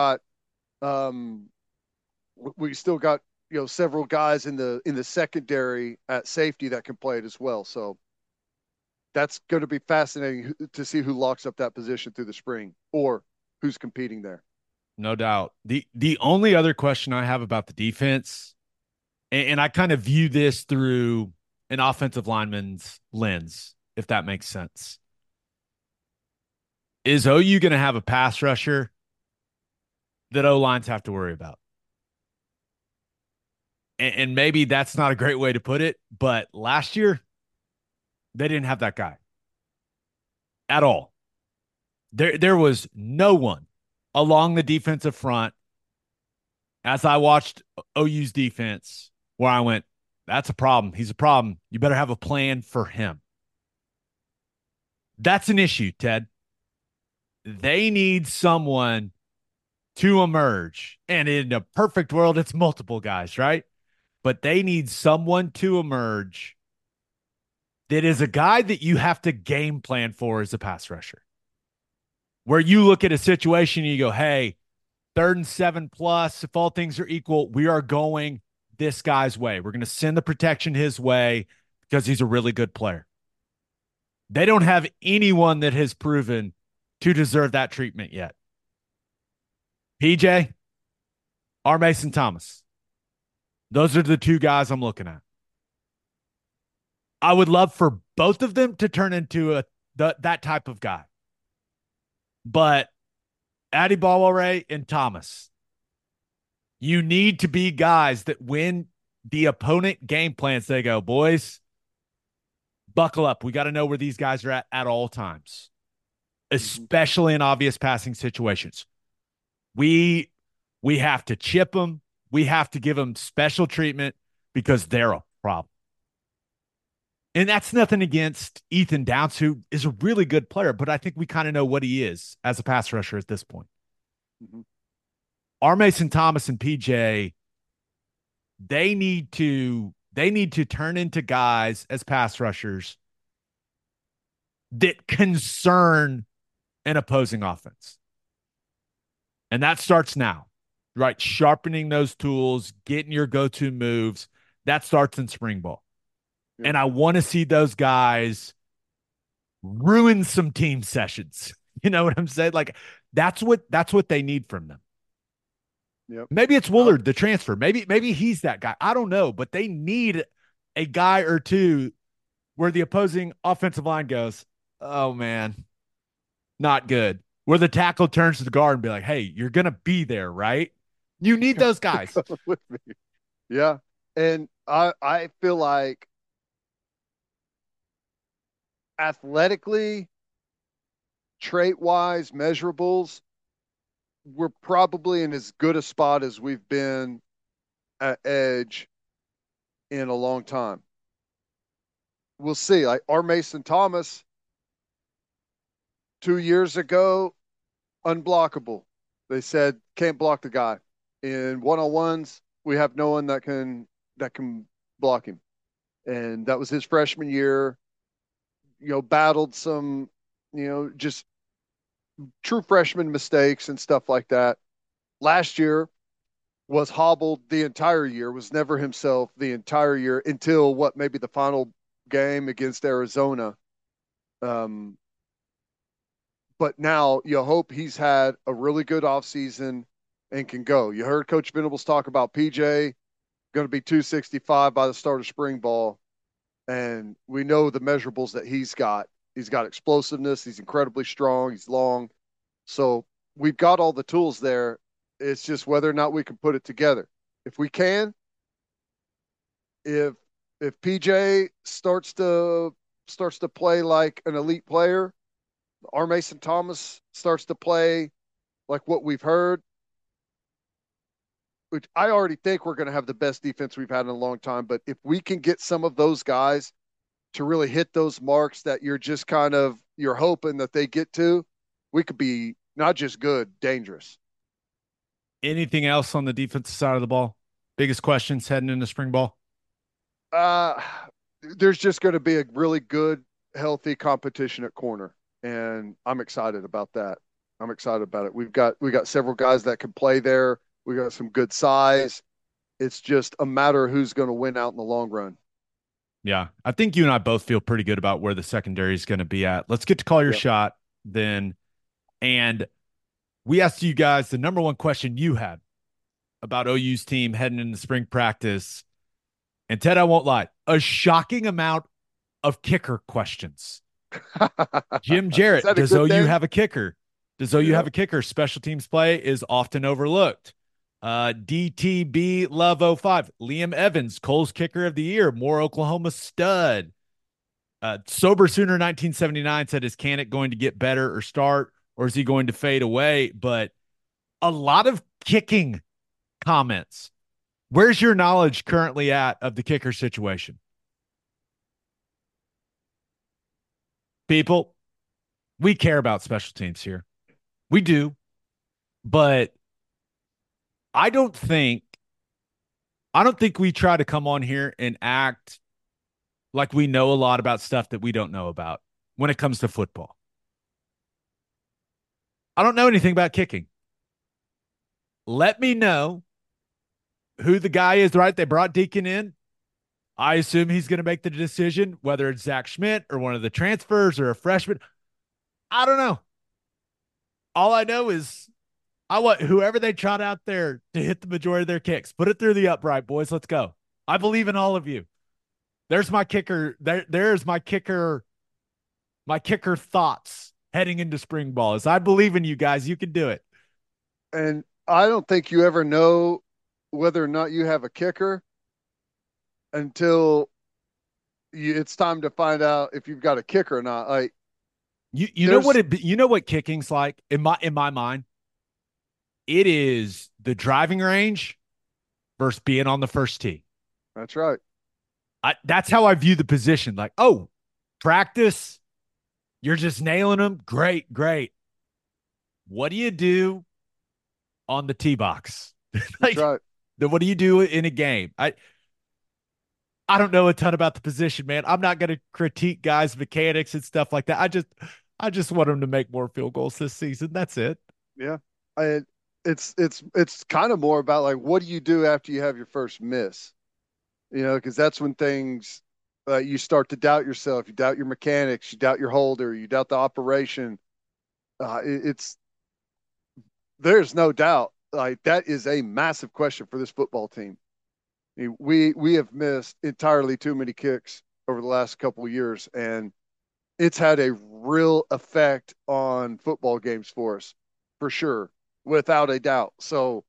um we still got several guys in the secondary at safety that can play it as well. So that's going to be fascinating to see who locks up that position through the spring or who's competing there. No doubt. The only other question I have about the defense, and I kind of view this through an offensive lineman's lens, if that makes sense. Is OU going to have a pass rusher that O lines have to worry about? And maybe that's not a great way to put it, but last year they didn't have that guy at all. There was no one along the defensive front as I watched OU's defense where I went, that's a problem. He's a problem. You better have a plan for him. That's an issue, Ted. They need someone to emerge. And in a perfect world, it's multiple guys, right? But they need someone to emerge that is a guy that you have to game plan for as a pass rusher. Where you look at a situation and you go, hey, 3rd and 7+, if all things are equal, we are going this guy's way. We're going to send the protection his way because he's a really good player. They don't have anyone that has proven to deserve that treatment yet. PJ, R. Mason Thomas. Those are the two guys I'm looking at. I would love for both of them to turn into that type of guy. But Adebawore and Thomas, you need to be guys that when the opponent game plans, they go, boys, buckle up. We got to know where these guys are at all times, especially in obvious passing situations. We have to chip them. We have to give them special treatment because they're a problem. And that's nothing against Ethan Downs, who is a really good player, but I think we kind of know what he is as a pass rusher at this point. Mm-hmm. R. Mason Thomas and PJ, they need to turn into guys as pass rushers that concern an opposing offense. And that starts now, right? Sharpening those tools, getting your go-to moves. That starts in spring ball. Yeah. And I want to see those guys ruin some team sessions. You know what I'm saying? Like that's what they need from them. Yep. Maybe it's Woolard, the transfer. Maybe he's that guy. I don't know, but they need a guy or two where the opposing offensive line goes, oh man, not good. Where the tackle turns to the guard and be like, hey, you're going to be there, right? You need those guys. With me. Yeah. And I feel like athletically, trait-wise, measurables, we're probably in as good a spot as we've been at edge in a long time. We'll see. Like R. Mason Thomas, 2 years ago, unblockable. They said can't block the guy. In one-on-ones, we have no one that can block him. And that was his freshman year. Battled some, just true freshman mistakes and stuff like that. Last year was hobbled the entire year, was never himself the entire year until maybe the final game against Arizona. But now you hope he's had a really good offseason and can go. You heard Coach Venables talk about PJ going to be 265 by the start of spring ball. And we know the measurables that he's got. He's got explosiveness. He's incredibly strong. He's long. So we've got all the tools there. It's just whether or not we can put it together. If we can, if PJ starts to play like an elite player, our Mason Thomas starts to play like what we've heard, which I already think we're going to have the best defense we've had in a long time. But if we can get some of those guys to really hit those marks that you're hoping that they get to, we could be not just good, dangerous. Anything else on the defensive side of the ball? Biggest questions heading into spring ball? Uh, there's just going to be a really good, healthy competition at corner, and I'm excited about that. I'm excited about it. We got several guys that can play there. We got some good size. It's just a matter of who's going to win out in the long run. Yeah, I think you and I both feel pretty good about where the secondary is going to be at. Let's get to call your Yep. shot then. And we asked you guys the number one question you had about OU's team heading into spring practice. And Ted, I won't lie, a shocking amount of kicker questions. Jim Is Jarrett, that a does good OU thing? have a kicker? Does OU Yeah. have a kicker? Special teams play is often overlooked. DTB Love '05, Liam Evans, Cole's kicker of the year, more Oklahoma stud. Sober Sooner 1979 said, is Canick going to get better or start, or is he going to fade away? But a lot of kicking comments. Where's your knowledge currently at of the kicker situation? People, we care about special teams here. We do. But I don't think I don't think we try to come on here and act like we know a lot about stuff that we don't know about when it comes to football. I don't know anything about kicking. Let me know who the guy is, right? They brought Deacon in. I assume he's going to make the decision, whether it's Zach Schmidt or one of the transfers or a freshman. I don't know. All I know is I want whoever they trot out there to hit the majority of their kicks. Put it through the upright, boys. Let's go. I believe in all of you. There's my kicker. There's my kicker thoughts heading into spring ball. Is I believe in you guys. You can do it. And I don't think you ever know whether or not you have a kicker until it's time to find out if you've got a kicker or not. Like You know there's you know what kicking's like in my mind. It is the driving range versus being on the first tee. That's right. That's how I view the position. Like, oh, practice, you're just nailing them. Great, great. What do you do on the tee box? That's Like, right. what do you do in a game? I don't know a ton about the position, man. I'm not going to critique guys' mechanics and stuff like that. I just want them to make more field goals this season. That's it. Yeah. I it's kind of more about like what do you do after you have your first miss? Because that's when things you start to doubt yourself, you doubt your mechanics, you doubt your holder, you doubt the operation. It's there's no doubt like that is a massive question for this football team. I mean, we have missed entirely too many kicks over the last couple of years, and it's had a real effect on football games for us, for sure, without a doubt. So,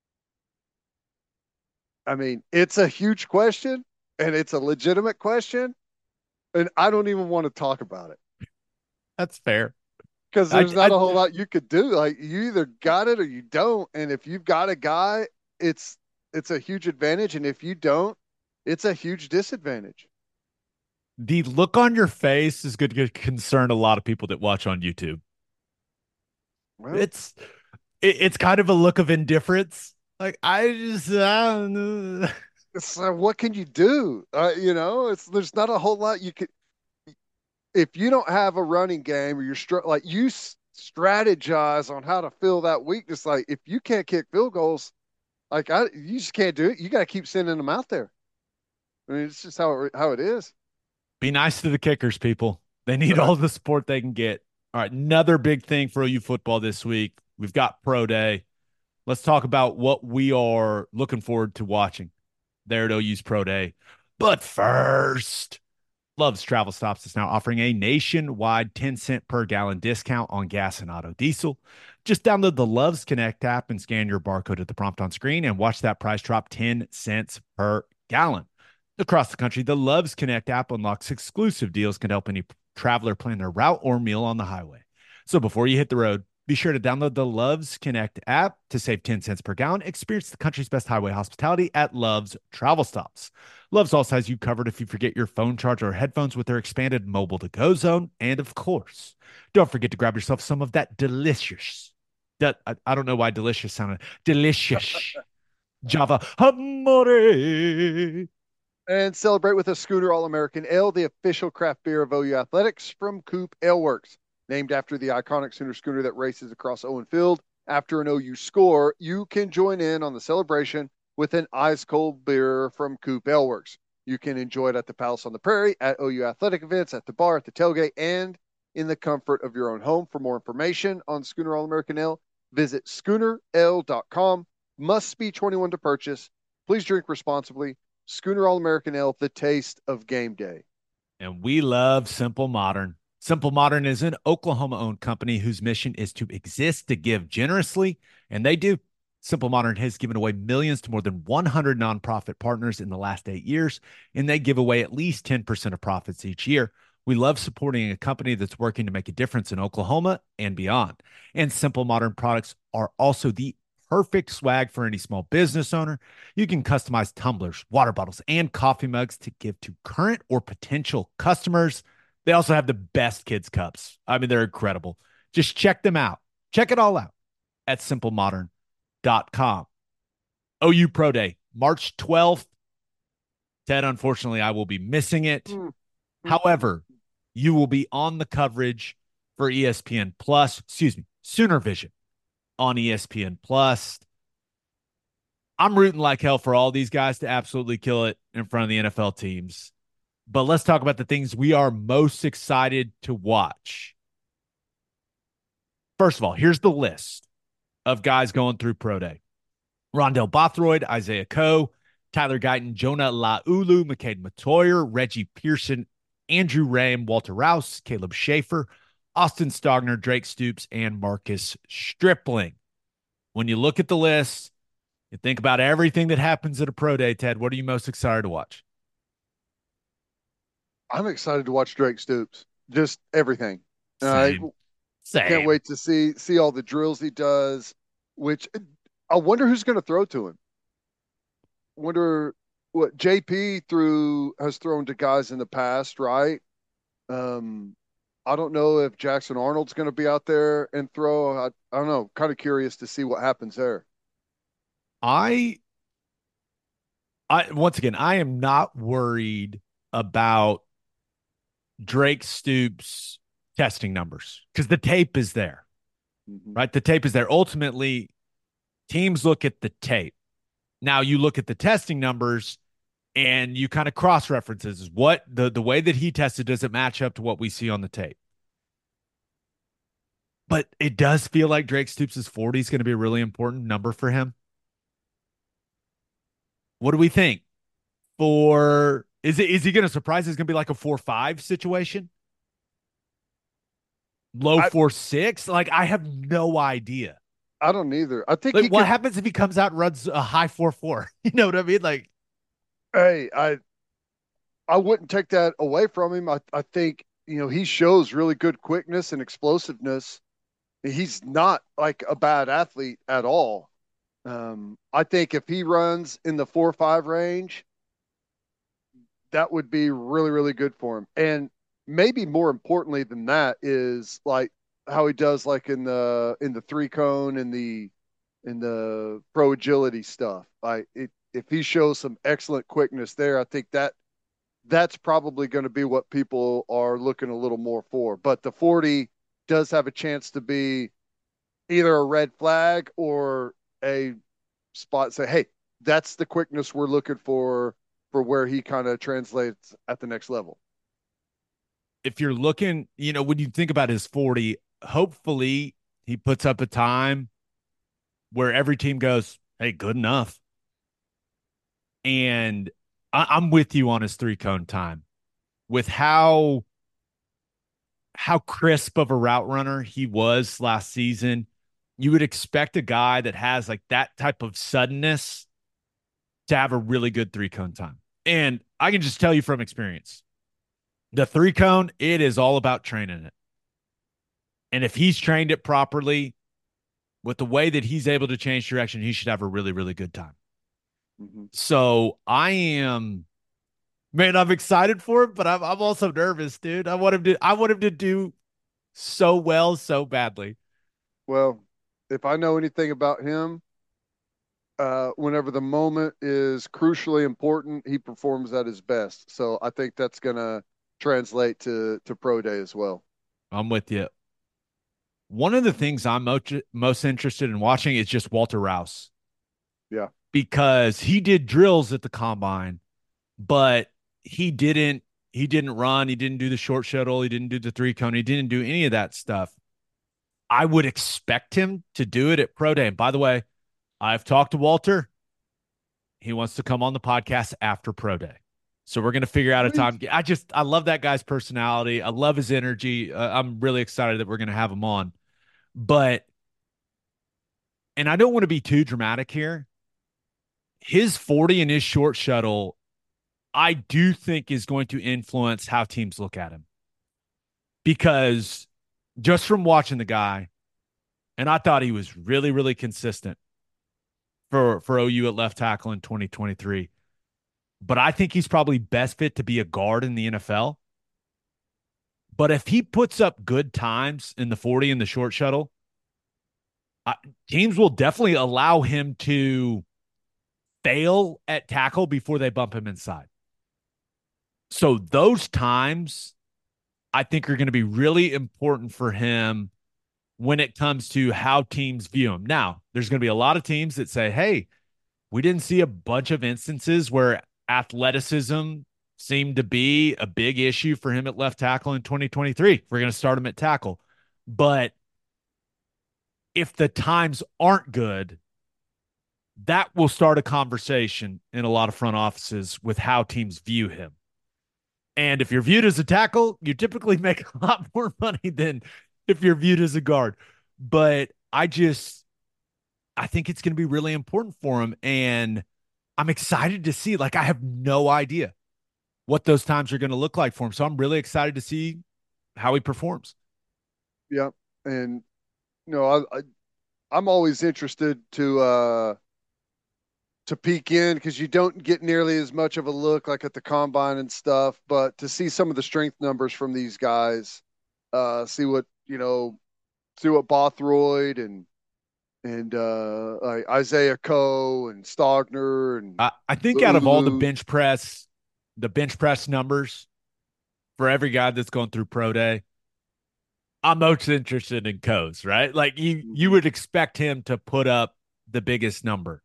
I mean, it's a huge question, and it's a legitimate question, and I don't even want to talk about it That's fair. because I, there's not I a whole lot you could do. Like you either got it or you don't, and if you've got a guy, it's a huge advantage, and if you don't, it's a huge disadvantage. the look on your face is going to concern a lot of people that watch on YouTube. Well, It's it's kind of a look of indifference. Like I don't know. it's what can you do? It's there's not a whole lot you could if you don't have a running game or like you strategize on how to fill that weakness. Like if you can't kick field goals, you just can't do it. You got to keep sending them out there. I mean, it's just how it is. Be nice to the kickers, people. They need Right. all the support they can get. All right, another big thing for OU football this week. We've got Pro Day. Let's talk about what we are looking forward to watching there at OU's Pro Day. But first, Love's Travel Stops is now offering a nationwide 10-cent per gallon discount on gas and auto diesel. Just download the Love's Connect app and scan your barcode at the prompt on screen and watch that price drop 10 cents per gallon. Across the country, the Love's Connect app unlocks exclusive deals can help any traveler plan their route or meal on the highway. So before you hit the road, be sure to download the Love's Connect app to save 10 cents per gallon. Experience the country's best highway hospitality at Love's Travel Stops. Love's also has you covered if you forget your phone charger or headphones with their expanded mobile to go zone. And of course, don't forget to grab yourself some of that delicious, I don't know why delicious sounded delicious Java Amore. And celebrate with a Schooner All-American Ale, the official craft beer of OU Athletics from Coop Ale Works. Named after the iconic Sooner schooner that races across Owen Field after an OU score, you can join in on the celebration with an ice-cold beer from Coop Ale Works. You can enjoy it at the Palace on the Prairie, at OU athletic events, at the bar, at the tailgate, and in the comfort of your own home. For more information on Schooner All-American Ale, visit SchoonerAle.com. Must be 21 to purchase. Please drink responsibly. Schooner All-American Ale, the taste of game day. And we love Simple Modern. Simple Modern is an Oklahoma-owned company whose mission is to exist to give generously, and they do. Simple Modern has given away millions to more than 100 nonprofit partners in the last 8 years, and they give away at least 10% of profits each year. We love supporting a company that's working to make a difference in Oklahoma and beyond. And Simple Modern products are also the perfect swag for any small business owner. You can customize tumblers, water bottles, and coffee mugs to give to current or potential customers. They also have the best kids' cups. I mean, they're incredible. Just check them out. Check it all out at simplemodern.com. OU Pro Day, March 12th. Ted, unfortunately, I will be missing it. However, you will be on the coverage for ESPN Plus, Sooner Vision on ESPN Plus. I'm rooting like hell for all these guys to absolutely kill it in front of the NFL teams. But let's talk about the things we are most excited to watch. First of all, here's the list of guys going through Pro Day. Rondell Bothroyd, Isaiah Coe, Tyler Guyton, Jonah Laulu, McCade Matoyer, Reggie Pearson, Andrew Ram, Walter Rouse, Caleb Schaefer, Austin Stogner, Drake Stoops, and Marcus Stripling. When you look at the list, you think about everything that happens at a Pro Day, Ted, what are you most excited to watch? I'm excited to watch Drake Stoops. Just everything. Same. Can't wait to see all the drills he does. Which I wonder who's going to throw to him. Wonder what JP has thrown to guys in the past, right? I don't know if Jackson Arnold's going to be out there and throw. I don't know. Kind of curious to see what happens there. I once again, I am not worried about Drake Stoops testing numbers because the tape is there, right? The tape is there. Ultimately, teams look at the tape. Now you look at the testing numbers and you kind of cross references what the way that he tested, does it match up to what we see on the tape? But it does feel like Drake Stoops' 40 is going to be a really important number for him. What do we think? Is he going to surprise? It's going to be like a 4.5 situation? Low 4.6? Like, I have no idea. I don't either. I think like, what happens if he comes out and runs a high 4.4? You know what I mean? Like, hey, I wouldn't take that away from him. I think, he shows really good quickness and explosiveness. He's not like a bad athlete at all. I think if he runs in the 4.5 range, that would be really, really good for him. And maybe more importantly than that is like how he does like in the 3-cone and in the pro agility stuff. If he shows some excellent quickness there, I think that's probably going to be what people are looking a little more for. But the 40 does have a chance to be either a red flag or a spot say, hey, that's the quickness we're looking for where he kind of translates at the next level. If you're looking, when you think about his 40, hopefully he puts up a time where every team goes, hey, good enough. And I'm with you on his 3-cone time. with how crisp of a route runner he was last season, you would expect a guy that has like that type of suddenness to have a really good three cone time. And I can just tell you from experience, the three cone, it is all about training it. And if he's trained it properly with the way that he's able to change direction, he should have a really, really good time. Mhm. So man, I'm excited for him, but I'm also nervous, dude. I want him to do so well, so badly. Well, if I know anything about him, whenever the moment is crucially important, he performs at his best. So I think that's gonna translate to pro day as well. I'm with you. One of the things I'm most interested in watching is just Walter Rouse Yeah. because he did drills at the combine, but he didn't run, he didn't do the short shuttle, he didn't do the three cone, he didn't do any of that stuff. I would expect him to do it at pro day. And by the way, I've talked to Walter. He wants to come on the podcast after pro day. So we're going to figure out a Sweet. time. I love that guy's personality. I love his energy. I'm really excited that we're going to have him on. But, and I don't want to be too dramatic here. His 40 and his short shuttle, I do think is going to influence how teams look at him because just from watching the guy, and I thought he was really, really consistent for OU at left tackle in 2023. But I think he's probably best fit to be a guard in the NFL. But if he puts up good times in the 40 and the short shuttle, teams will definitely allow him to fail at tackle before they bump him inside. So those times I think are going to be really important for him when it comes to how teams view him. Now, there's going to be a lot of teams that say, hey, we didn't see a bunch of instances where athleticism seemed to be a big issue for him at left tackle in 2023. We're going to start him at tackle. But if the times aren't good, that will start a conversation in a lot of front offices with how teams view him. And if you're viewed as a tackle, you typically make a lot more money than if you're viewed as a guard. But I think it's going to be really important for him. And I'm excited to see, like, I have no idea what those times are going to look like for him. So I'm really excited to see how he performs. Yeah. And I'm always interested to peek in because you don't get nearly as much of a look like at the combine and stuff, but to see some of the strength numbers from these guys, see what see what Bothroyd and like Isaiah Coe and Stogner and I think out of all the bench press numbers for every guy that's going through pro day, I'm most interested in Coes, right? Like you would expect him to put up the biggest number.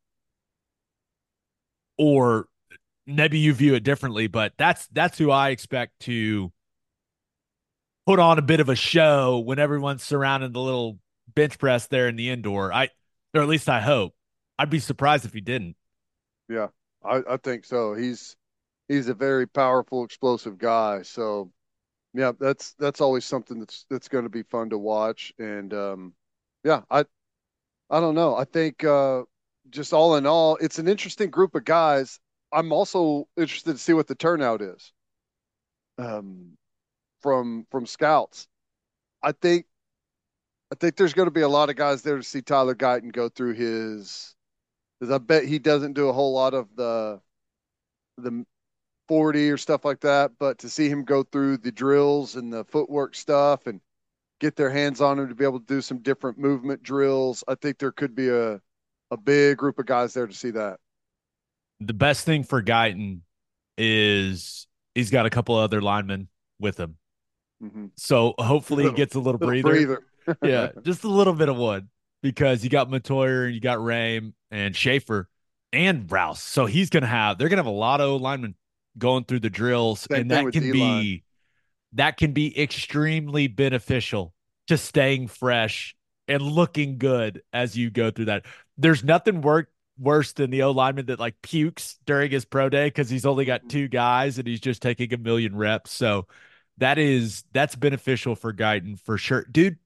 Or maybe you view it differently, but that's who I expect to put on a bit of a show when everyone's surrounding the little bench press there in the indoor. Or at least I hope. I'd be surprised if he didn't. yeah, I think so. He's a very powerful, explosive guy. So yeah, that's always something that's going to be fun to watch. And yeah, I don't know. I think just all in all, it's an interesting group of guys. I'm also interested to see what the turnout is um, from scouts. I think I think there's going to be a lot of guys there to see Tyler Guyton go through his. Because I bet he doesn't do a whole lot of the 40 or stuff like that, but to see him go through the drills and the footwork stuff and get their hands on him to be able to do some different movement drills, I think there could be a big group of guys there to see that. The best thing for Guyton is he's got a couple other linemen with him. Mm-hmm. So hopefully he gets a little breather. breather. Yeah, just a little bit of one because you got Matoyer and you got Rame and Schaefer and Rouse. So they're gonna have a lot of linemen going through the drills, Same and thing with D-line. that can be extremely beneficial to staying fresh and looking good as you go through that. There's nothing worse than the O lineman that like pukes during his pro day because he's only got two guys and he's just taking a million reps. So that's beneficial for Guyton for sure. Dude,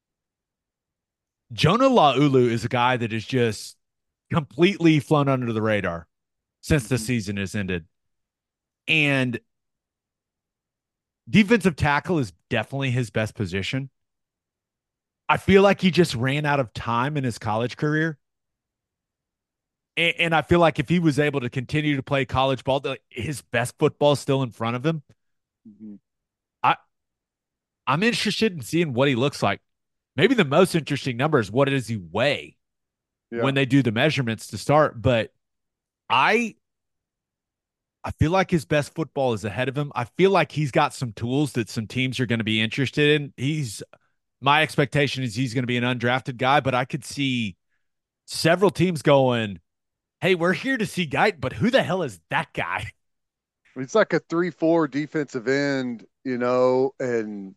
Jonah Laulu is a guy that is just completely flown under the radar since the Mhm. season has ended. And defensive tackle is definitely his best position. I feel like he just ran out of time in his college career. And I feel like if he was able to continue to play college ball, his best football is still in front of him. Mhm. I, I'm interested in seeing what he looks like. Maybe the most interesting number is what does he weigh Yeah. when they do the measurements to start. But I I feel like his best football is ahead of him. I feel like he's got some tools that some teams are going to be interested in. My expectation is he's going to be an undrafted guy, but I could see several teams going, "Hey, we're here to see Guy, but who the hell is that guy?" It's like a 3-4 defensive end, and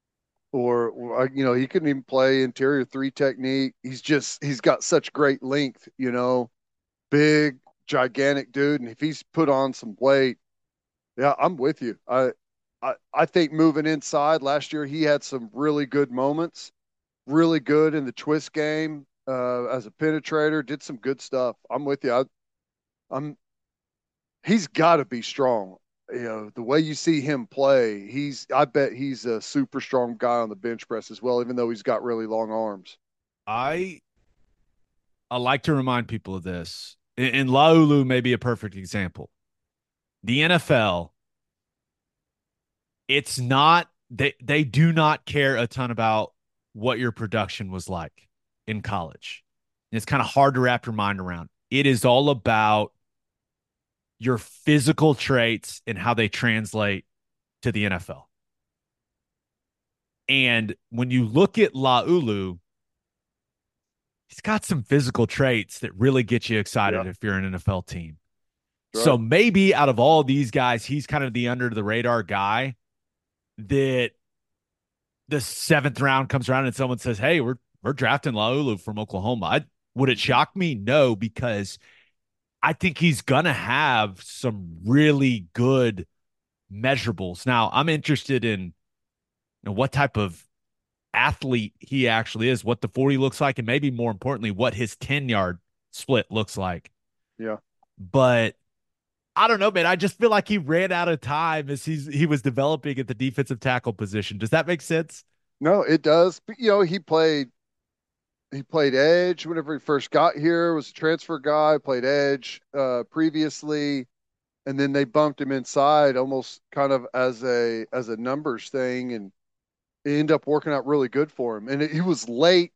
he couldn't even play interior three technique. He's got such great length, big, gigantic dude. And if he's put on some weight, yeah, I'm with you. I think moving inside last year, he had some really good moments, really good in the twist game, as a penetrator, did some good stuff. I'm with you. I'm he's got to be strong. The way you see him play, I bet he's a super strong guy on the bench press as well, even though he's got really long arms. I I like to remind people of this, and Laulu may be a perfect example. The NFL, it's not they do not care a ton about what your production was like in college. And it's kind of hard to wrap your mind around. It is all about your physical traits and how they translate to the NFL. And when you look at Laulu, he's got some physical traits that really get you Yeah, excited if you're an NFL team. So right. maybe out of all these guys, he's kind of the under the radar guy that the seventh round comes around and someone says, "Hey, we're drafting Laulu from Oklahoma." Would it Mhm. shock me? No, because I think he's gonna have some really good measurables. Now, I'm interested in what type of athlete he actually is, what the 40 looks like, and maybe more importantly, what his 10-yard split looks like. Yeah. But I don't know, man. I just feel like he ran out of time as he was developing at the defensive tackle position. Does that make sense? No, it does. But, he played edge whenever he first got here, was a transfer guy, played edge previously, and then they bumped him inside almost kind of as a numbers thing, and it ended up working out really good for him. And he was late.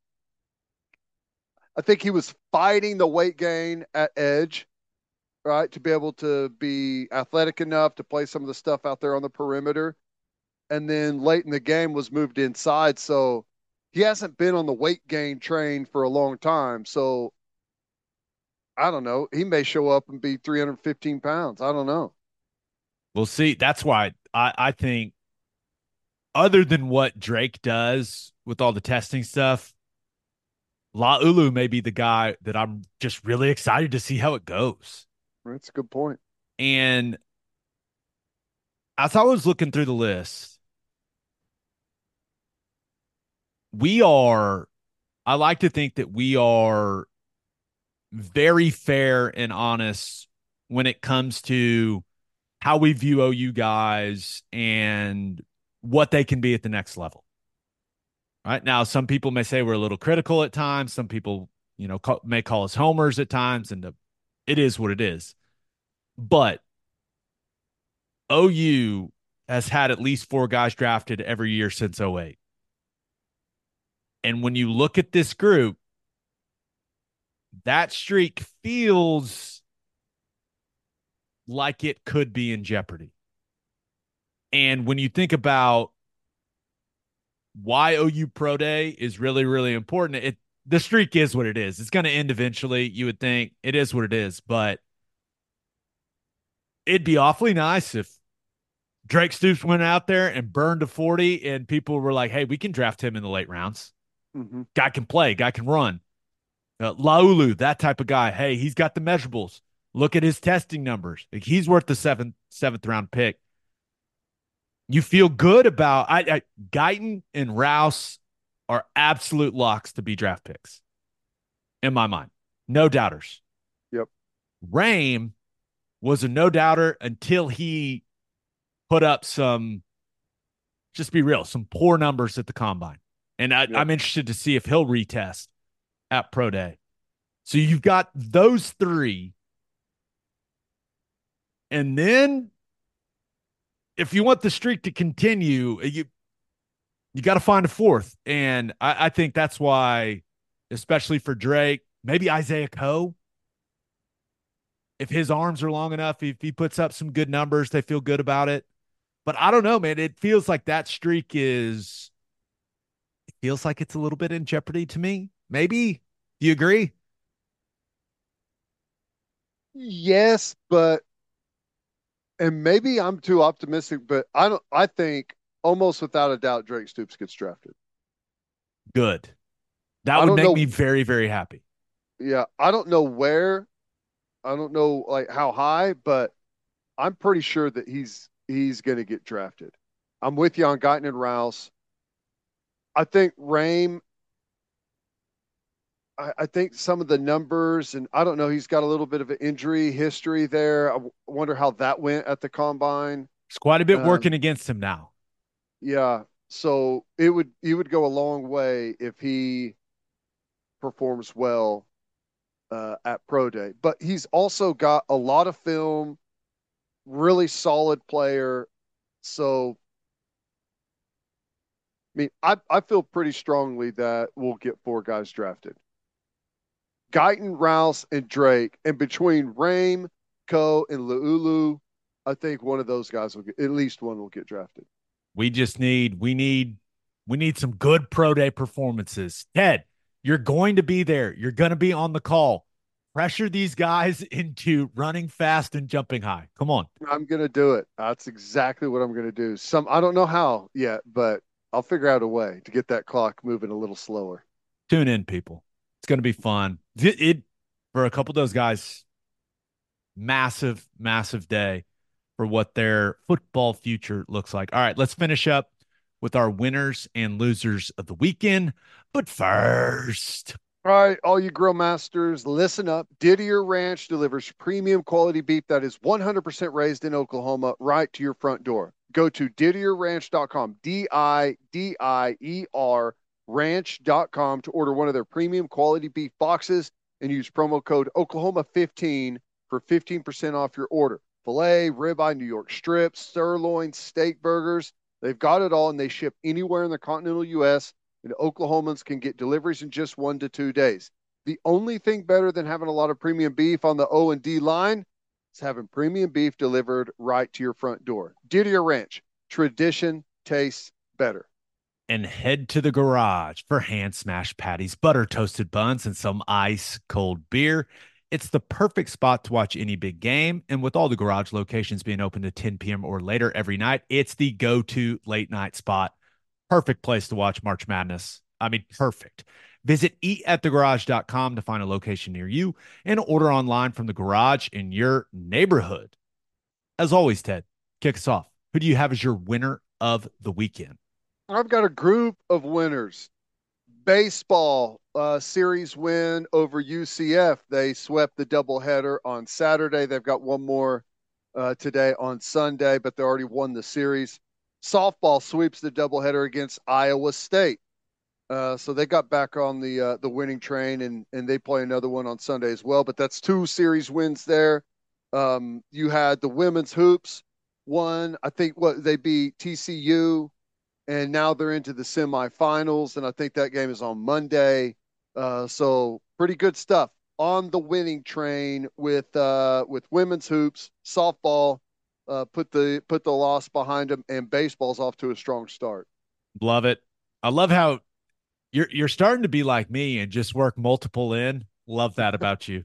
I think he was fighting the weight gain at edge, right, to be able to be athletic enough to play some of the stuff out there on the perimeter. And then late in the game was moved inside. So he hasn't been on the weight gain train for a long time. So I don't know. He may show up and be 315 pounds. I don't know. We'll see. That's why I think, other than what Drake does with all the testing stuff, Laulu may be the guy that I'm just really excited to see how it goes. That's a good point. And as I was looking through the list, we are, I like to think that we are very fair and honest when it comes to how we view OU guys and what they can be at the next level. Right now, some people may say we're a little critical at times. Some people, may call us homers at times, and it is what it is. But OU has had at least four guys drafted every year since '08. And when you look at this group, that streak feels like it could be in jeopardy. And when you think about why OU Pro Day is really, really important, the streak is what it is. It's going to end eventually. You would think it is what it is, but it'd be awfully nice if Drake Stoops went out there and burned a 40 and people were like, "Hey, we can draft him in the late rounds. Mm-hmm. Guy can play, guy can run." Laulu, that type of guy. Hey, he's got the measurables. Look at his testing numbers. Like, he's worth the seventh round pick. You feel good about Guyton and Rouse are absolute locks to be draft picks in my mind. No doubters. Yep. Rame was a no doubter until he put up some, just be real, some poor numbers at the combine. And Yep. I'm interested to see if he'll retest at Pro Day. So you've got those three. And then if you want the streak to continue, you got to find a fourth. And I think that's why, especially for Drake, maybe Isaiah Coe, if his arms are long enough, if he puts up some good numbers, they feel good about it. But I don't know, man. It feels like that streak it feels like it's a little bit in jeopardy to me. Maybe. Do you agree? Yes, but and maybe I'm too optimistic, but I think almost without a doubt Drake Stoops gets drafted. Good. That I would don't make know. me very, very happy. Yeah, I don't know where. I don't know like how high, but I'm pretty sure that he's going to get drafted. I'm with you on Guyton and Rouse. I think Rame. I think some of the numbers, and I don't know, he's got a little bit of an injury history there. Wonder how that went at the combine. It's quite a bit Um, working against him now. yeah, so he would go a long way if he performs well at Pro Day. But he's also got a lot of film, really solid player. So I mean, I feel pretty strongly that we'll get four guys drafted. Guyton, Rouse, and Drake. And between Rame, Coe, and Laulu, I think one of those guys will get, at least one will get drafted. We just need some good pro day performances. Ted, you're going to be there. You're going to be on the call. Pressure these guys into running fast and jumping high. Come on. I'm gonna do it. That's exactly what I'm gonna do. I don't know how yet, but I'll figure out a way to get that clock moving a little slower. Tune in, people. It's going to be fun. It for a couple of those guys, massive, massive day for what their football future looks like. All right, let's finish up with our winners and losers of the weekend. But first, All right, all you grill masters, listen up. Didier Ranch delivers premium quality beef that is 100% raised in Oklahoma right to your front door. Go to didierranch.com, DIDIER ranch.com to order one of their premium quality beef boxes and use promo code Oklahoma15 for 15% off your order. Filet, ribeye, New York strips, sirloin, steak burgers. They've got it all and they ship anywhere in the continental U.S. and Oklahomans can get deliveries in just 1 to 2 days. The only thing better than having a lot of premium beef on the O and D line is having premium beef delivered right to your front door. Didier Ranch, tradition tastes better. and head to the garage for hand smashed patties, butter toasted buns, and some ice cold beer. It's the perfect spot to watch any big game. And with all the garage locations being open to 10 p.m. or later every night, it's the go to late night spot. Perfect place to watch March Madness. I mean, perfect. Visit eatatthegarage.com to find a location near you and order online from the garage in your neighborhood. As always, Ted, kick us off. Who do you have as your winner of the weekend? I've got a group of winners. Baseball series win over UCF. They swept the doubleheader on Saturday. They've got one more today on Sunday, but they already won the series. Softball sweeps the doubleheader against Iowa State. So they got back on the winning train, and they play another one on Sunday as well. But that's two series wins there. You had the women's hoops one. I think what they beat TCU, and now they're into the semifinals, and I think that game is on Monday. So pretty good stuff on the winning train with women's hoops, softball. Put the loss behind them, and baseball's off to a strong start. Love it. I love how you're starting to be like me and just work multiple in. Love that about you.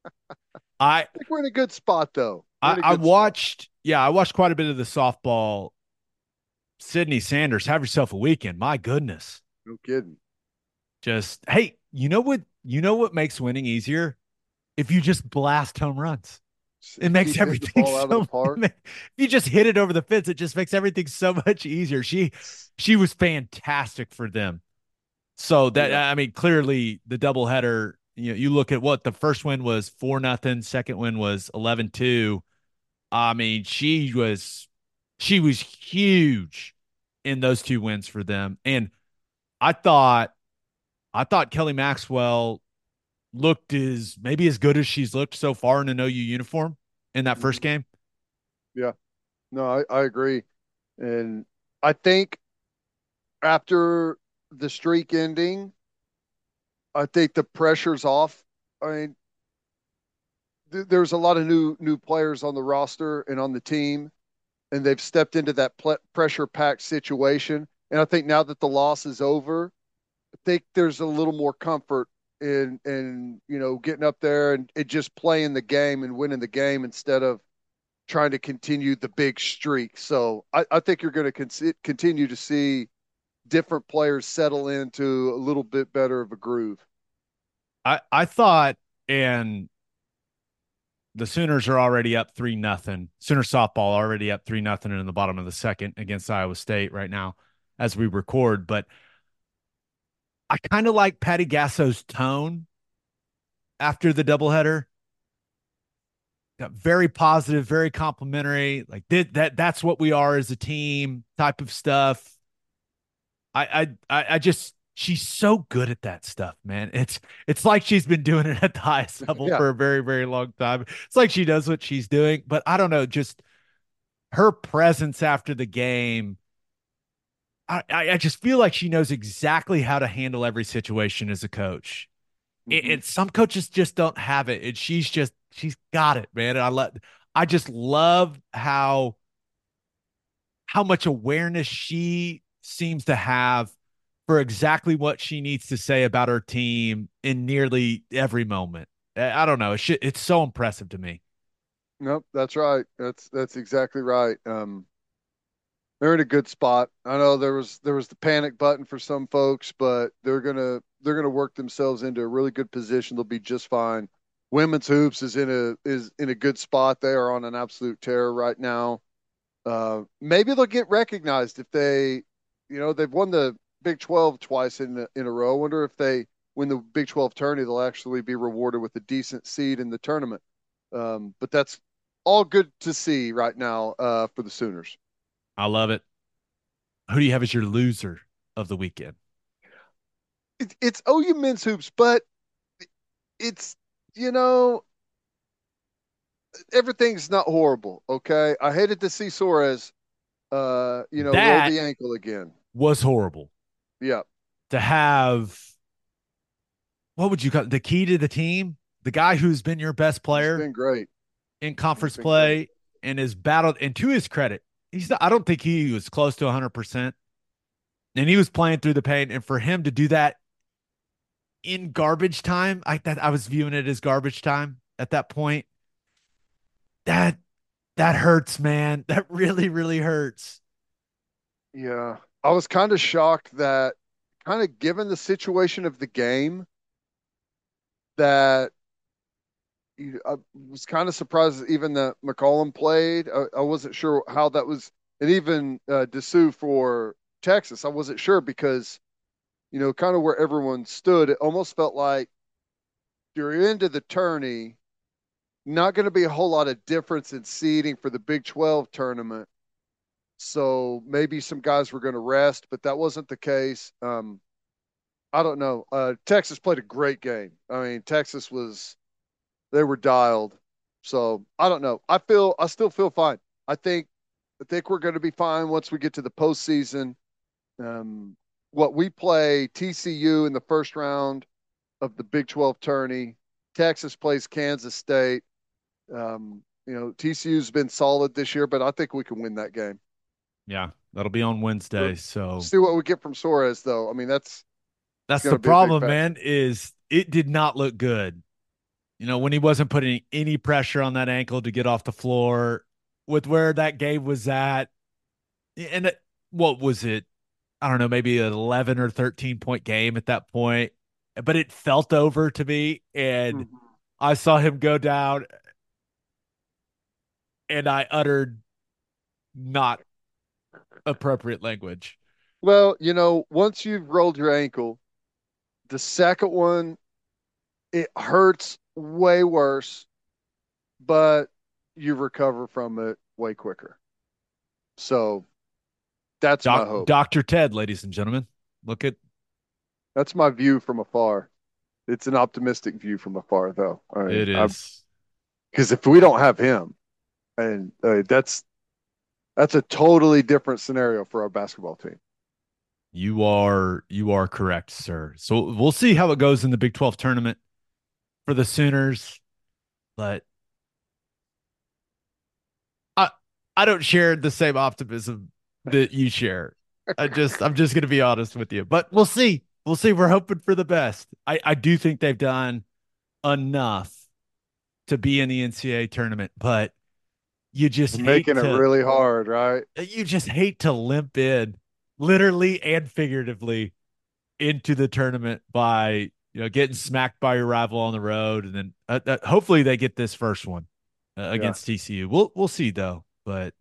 I I think we're in a good spot though. We're I, in a I good spot. watched I watched quite a bit of the softball. Sydney Sanders, have yourself a weekend. My goodness. No kidding. Just hey, you know what? you know what makes winning easier? If you just blast home runs. It If you makes keep hitting the everything ball out of the so park. if you just hit it over the fence, it just makes everything so much easier. She was fantastic for them. So that Yeah. I mean, clearly the doubleheader, you look at what the first win was 4-0, second win was 11-2. I mean, she was huge in those two wins for them. And I thought I thought Kelly Maxwell looked as maybe as good as she's looked so far in an OU uniform in that first Mhm. game. Yeah. No, I agree. And I think after the streak ending, I think the pressure's off. I mean, there's a lot of new players on the roster and on the team, and they've stepped into that pressure packed situation. And I think now that the loss is over, I think there's a little more comfort in getting up there and just playing the game and winning the game instead of trying to continue the big streak. So I think you're going to continue to see different players settle into a little bit better of a groove. I thought, and the Sooners are already up 3-0. Sooner softball already up 3-0 in the bottom of the second against Iowa State right now as we record. But I kind of like Patty Gasso's tone after the doubleheader. Got very positive, very complimentary. Like that's what we are as a team type of stuff. I just she's so good at that stuff, man. It's like she's been doing it at the highest level Yeah. for a very, very long time. It's like she knows what she's doing, but I don't know, just her presence after the game. I just feel like she knows exactly how to handle every situation as a coach. Mm-hmm. And some coaches just don't have it. And she's got it, man. And I just love how much awareness she seems to have for exactly what she needs to say about her team in nearly every moment. I don't know. It's so impressive to me. Nope, that's right. That's exactly right. They're in a good spot. I know there was the panic button for some folks, but they're gonna work themselves into a really good position. They'll be just fine. Women's hoops is in a good spot. They are on an absolute tear right now. Maybe they'll get recognized if they've won the Big 12 twice in a row. I wonder if they win the Big 12 tourney, they'll actually be rewarded with a decent seed in the tournament. But that's all good to see right now for the Sooners. I love it. Who do you have as your loser of the weekend? It's OU men's hoops, but it's you know everything's not horrible. Okay, I hated to see Suarez, roll That the ankle again. was horrible Yeah, to have. What would you call it? The key to the team? The guy who's been your best he's player been great. in He's conference been great. play and has battled. And to his credit, I don't think he was close to 100%. And he was playing through the pain. And for him to do that in garbage time, I was viewing it as garbage time at that point. That that hurts, man. That really, really hurts. Yeah, I was kind of shocked that, kind of given the situation of the game, that I was kind of surprised even that McCollum played. I wasn't sure how that was, and even Dessou for Texas. I wasn't sure because kind of where everyone stood. It almost felt like you're into the tourney. Not going to be a whole lot of difference in seeding for the Big 12 tournament. So maybe some guys were going to rest, but that wasn't the case. I don't know. Texas played a great game. I mean, they were dialed. So I don't know. I still feel fine. I think, I think we're going to be fine once we get to the postseason. Um, what we play TCU in the first round of the Big 12 tourney. Texas plays Kansas State. TCU's been solid this year, but I think we can win that game. Yeah, that'll be on Wednesday. We'll So see what we get from Suarez, though. I mean, it's that's going the to be a big problem, factor. man, is it did not look good. When he wasn't putting any pressure on that ankle to get off the floor with where that game was at. And what was it? I don't know, maybe an 11 or 13 point game at that point. but it felt over to me. And Mhm. I saw him go down and I uttered not appropriate language. Well, once you've rolled your ankle, the second one, it hurts way worse, but you recover from it way quicker. So that's my hope. Dr. Ted, ladies and gentlemen. Look at That's my view from afar. It's an optimistic view from afar, though. I mean, it is. because if we don't have him, and that's a totally different scenario for our basketball team. You are correct, sir. So we'll see how it goes in the Big 12 tournament for the Sooners, but I I don't share the same optimism that you share. I'm just gonna be honest with you. But we'll see. We'll see. We're hoping for the best. I do think they've done enough to be in the NCAA tournament, but you just We're hate making it to really hard, right? limp in literally and figuratively into the tournament by getting smacked by your rival on the road, and then hopefully they get this first one Yeah. against TCU. We'll see though, but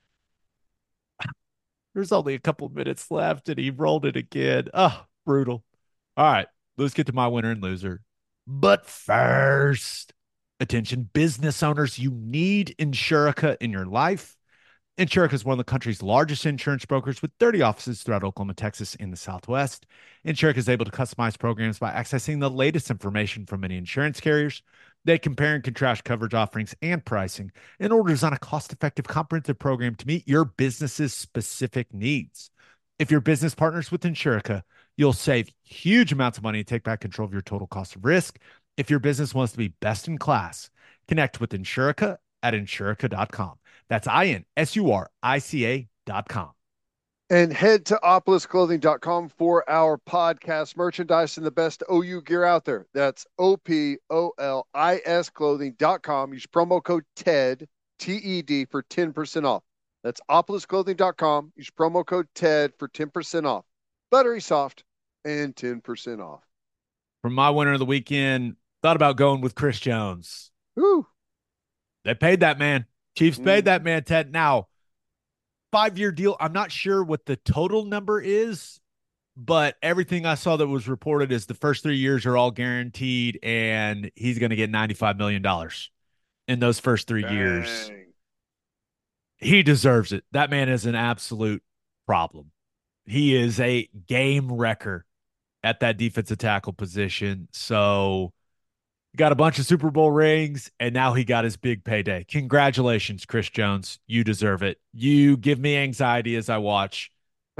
there's only a couple of minutes left, and he rolled it again. Oh, brutal. All right, let's get to my winner and loser. But first, attention, business owners, you need Insurica in your life. Insurica is one of the country's largest insurance brokers with 30 offices throughout Oklahoma, Texas, and the Southwest. Insurica is able to customize programs by accessing the latest information from many insurance carriers. They compare and contrast coverage offerings and pricing in order to design a cost-effective, comprehensive program to meet your business's specific needs. If your business partners with Insurica, you'll save huge amounts of money and take back control of your total cost of risk. If your business wants to be best in class, connect with Insurica at insurica.com. That's INSURICA.com. And head to opolisclothing.com for our podcast merchandise and the best OU gear out there. That's OPOLIS clothing.com. Use promo code TED, TED, for 10% off. That's opolisclothing.com. Use promo code TED for 10% off. Buttery soft and 10% off. For my winner of the weekend, thought about going with Chris Jones. Woo. They paid that man. Chiefs paid Mm. that man, Ted. Now, 5-year deal. I'm not sure what the total number is, but everything I saw that was reported is the first 3 years are all guaranteed, and he's going to get $95 million in those first 3 years. Dang. He deserves it. That man is an absolute problem. He is a game wrecker at that defensive tackle position. So got a bunch of Super Bowl rings, and now he got his big payday. Congratulations, Chris Jones. You deserve it. You give me anxiety as I watch.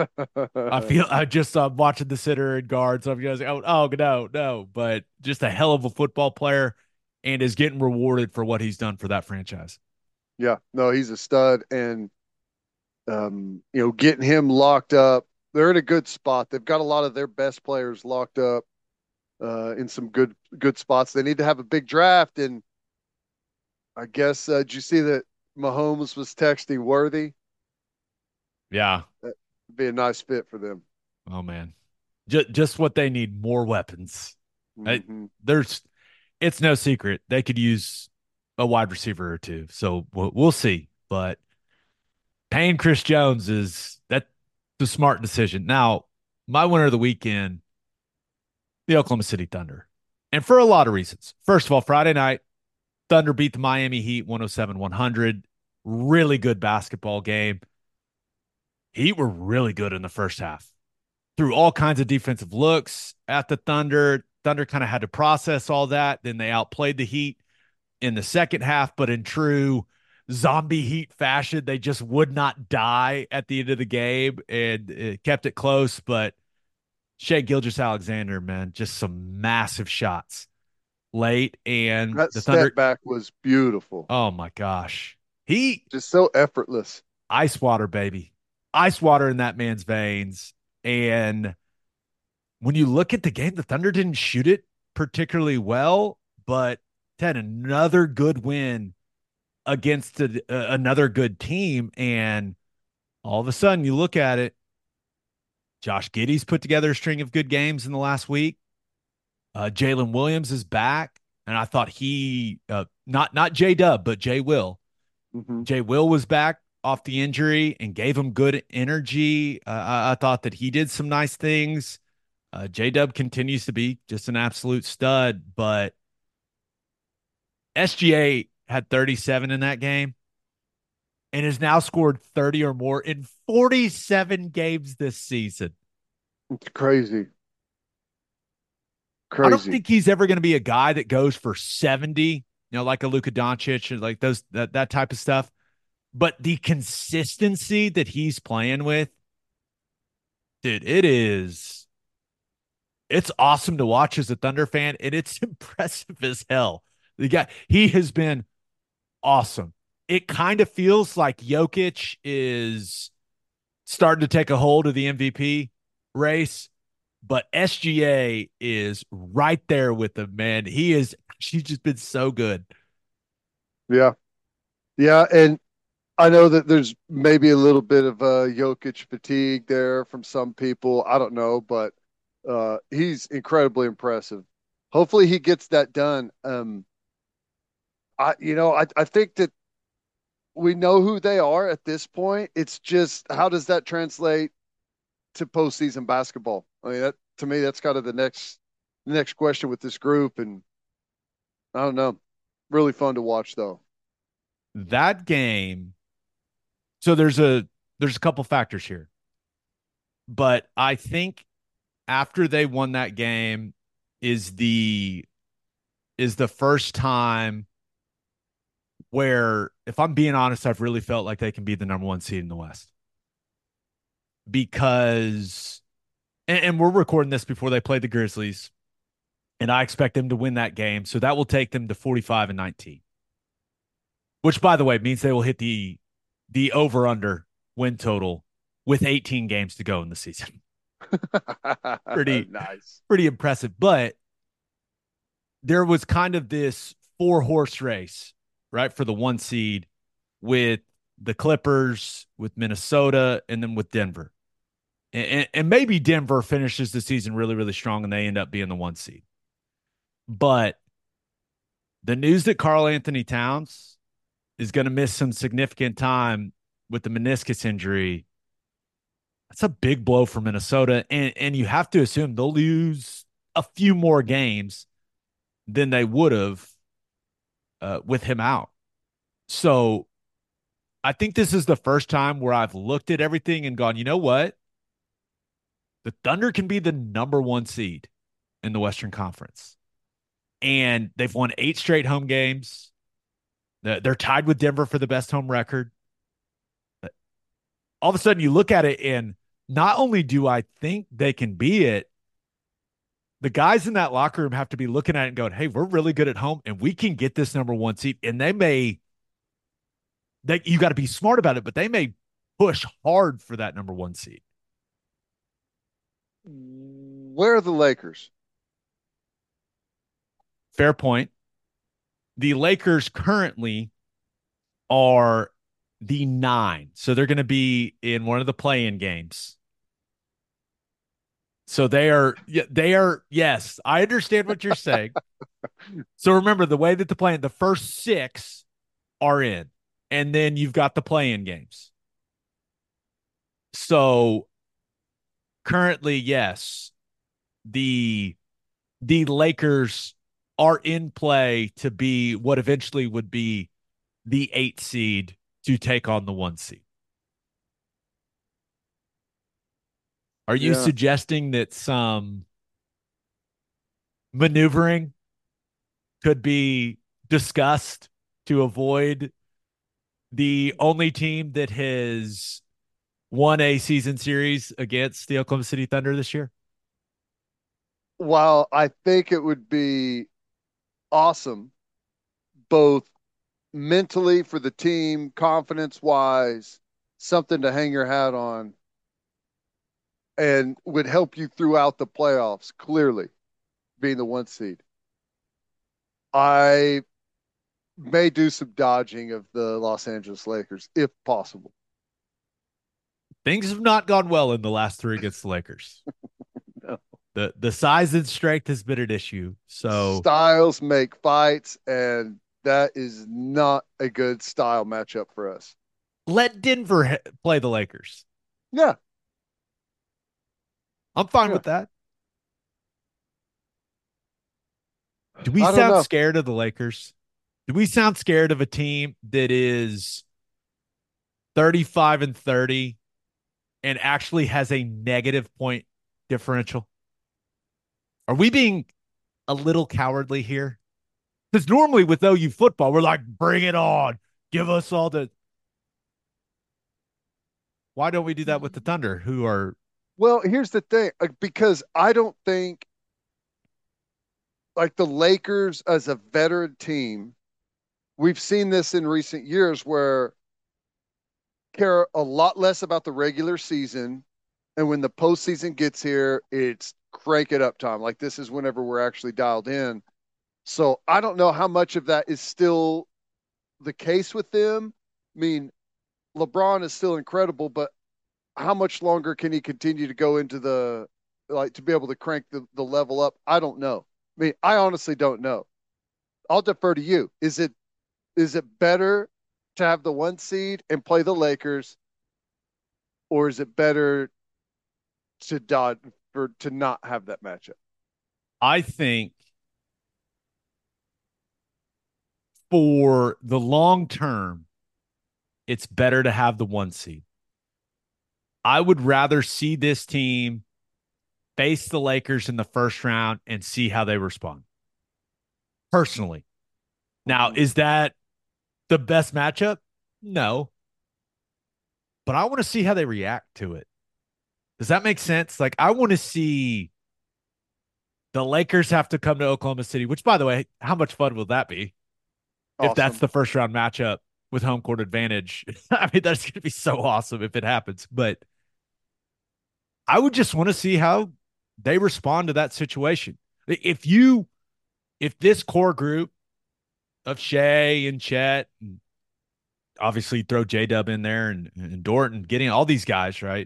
I just watching the center and guards. I'm just no. But just a hell of a football player, and is getting rewarded for what he's done for that franchise. Yeah, no, he's a stud, and getting him locked up, they're in a good spot. They've got a lot of their best players locked up in some good spots. They need to have a big draft, and I guess did you see that Mahomes was texting Worthy? Yeah. That'd be a nice fit for them. Oh man. Just what they need, more weapons. I, Hmm. there's it's no secret they could use a wide receiver or two. So we'll see. But paying Chris Jones is that the smart decision. Now, my winner of the weekend, the Oklahoma City Thunder. And for a lot of reasons. First of all, Friday night, Thunder beat the Miami Heat 107-100. Really good basketball game. Heat were really good in the first half. Threw all kinds of defensive looks at the Thunder. Thunder kind of had to process all that. Then they outplayed the Heat in the second half, but in true zombie Heat fashion, they just would not die at the end of the game, and it kept it close. But Shea Gilgeous-Alexander, man, just some massive shots late, and That the step Thunder. back was beautiful, Oh my gosh, he just so effortless. ice water, baby, ice water in that man's veins. And when you look at the game, the Thunder didn't shoot it particularly well, but had another good win against another good team. And all of a sudden, you look at it, Josh Giddey's put together a string of good games in the last week. Jalen Williams is back, and I thought he not J Dub, but J Will. Hmm. J Will was back off the injury and gave him good energy. I thought that he did some nice things. J Dub continues to be just an absolute stud, but SGA had 37 in that game and has now scored 30 or more in 47 games this season. It's crazy. I don't Crazy. think he's ever going to be a guy that goes for 70, like a Luka Doncic or like that type of stuff. But the consistency that he's playing with, dude, it's awesome to watch as a Thunder fan, and it's impressive as hell. The guy, he has been awesome. It kind of feels like Jokic is starting to take a hold of the MVP race, but SGA is right there with him, man. She's just been so good. Yeah. Yeah. And I know that there's maybe a little bit of Jokic fatigue there from some people. I don't know, but he's incredibly impressive. Hopefully he gets that done. I think that we know who they are at this point. It's just how does that translate to postseason basketball? I mean, that to me, that's kind of the next question with this group. And I don't know, really fun to watch though. That game, so there's a couple factors here. But I think after they won that game is the first time where, if I'm being honest, I've really felt like they can be the number one seed in the West because, and we're recording this before they play the Grizzlies, and I expect them to win that game. So that will take them to 45-19, which, by the way, means they will hit the over under win total with 18 games to go in the season. Pretty, Nice. pretty impressive. But there was kind of this four-horse race, right, for the one seed with the Clippers, with Minnesota, and then with Denver. And maybe Denver finishes the season really, really strong and they end up being the one seed. But the news that Karl Anthony Towns is going to miss some significant time with the meniscus injury, that's a big blow for Minnesota. And you have to assume they'll lose a few more games than they would have with him out. So I think this is the first time where I've looked at everything and gone, you know what? The Thunder can be the number one seed in the Western Conference. And they've won 8 straight home games. They're tied with Denver for the best home record. All of a sudden, you look at it, and not only do I think they can be it, the guys in that locker room have to be looking at it and going, hey, we're really good at home, and we can get this number one seed. And you got to be smart about it, but they may push hard for that number one seed. Where are the Lakers? Fair point. The Lakers currently are the 9. So they're going to be in one of the play-in games. So yes, I understand what you're saying. So remember the way that the first 6 are in, and then you've got the play-in games. So currently, yes, the Lakers are in play to be what eventually would be the 8 seed to take on the 1 seed. Are you Yeah. suggesting that some maneuvering could be discussed to avoid the only team that has won a season series against the Oklahoma City Thunder this year? While I think it would be awesome, both mentally for the team, confidence wise, something to hang your hat on, and would help you throughout the playoffs, clearly being the one seed. I may do some dodging of the Los Angeles Lakers if possible. Things have not gone well in the last 3 against the Lakers. No. The size and strength has been an issue. So Styles make fights, and that is not a good style matchup for us. let Denver play the Lakers. Yeah, I'm fine yeah. with that. Do we I don't sound know. scared of the Lakers? Do we sound scared of a team that is 35 and 30 and actually has a negative point differential? Are we being a little cowardly here? Because normally with OU football, we're like, bring it on. Give us all the. Why don't we do that with the Thunder, who are. Well, here's the thing, because I don't think like the Lakers as a veteran team, we've seen this in recent years where care a lot less about the regular season, and when the postseason gets here, it's crank it up time. Like this is whenever we're actually dialed in. So I don't know how much of that is still the case with them. I mean, LeBron is still incredible, but how much longer can he continue to go into the like to be able to crank the level up? I don't know. I mean, I honestly don't know. I'll defer to you. Is it better to have the one seed and play the Lakers, or is it better to dodge for to not have that matchup? I think for the long term, it's better to have the one seed. I would rather see this team face the Lakers in the first round and see how they respond. Personally. Now, Mm-hmm. is that the best matchup? No. But I want to see how they react to it. Does that make sense? Like, I want to see the Lakers have to come to Oklahoma City, which, by the way, how much fun will that be if that's Awesome. the first round matchup with home court advantage? I mean, that's going to be so awesome if it happens. But I would just want to see how they respond to that situation. If this core group of Shea and Chet, and obviously throw J Dub in there and Dort and getting all these guys, right?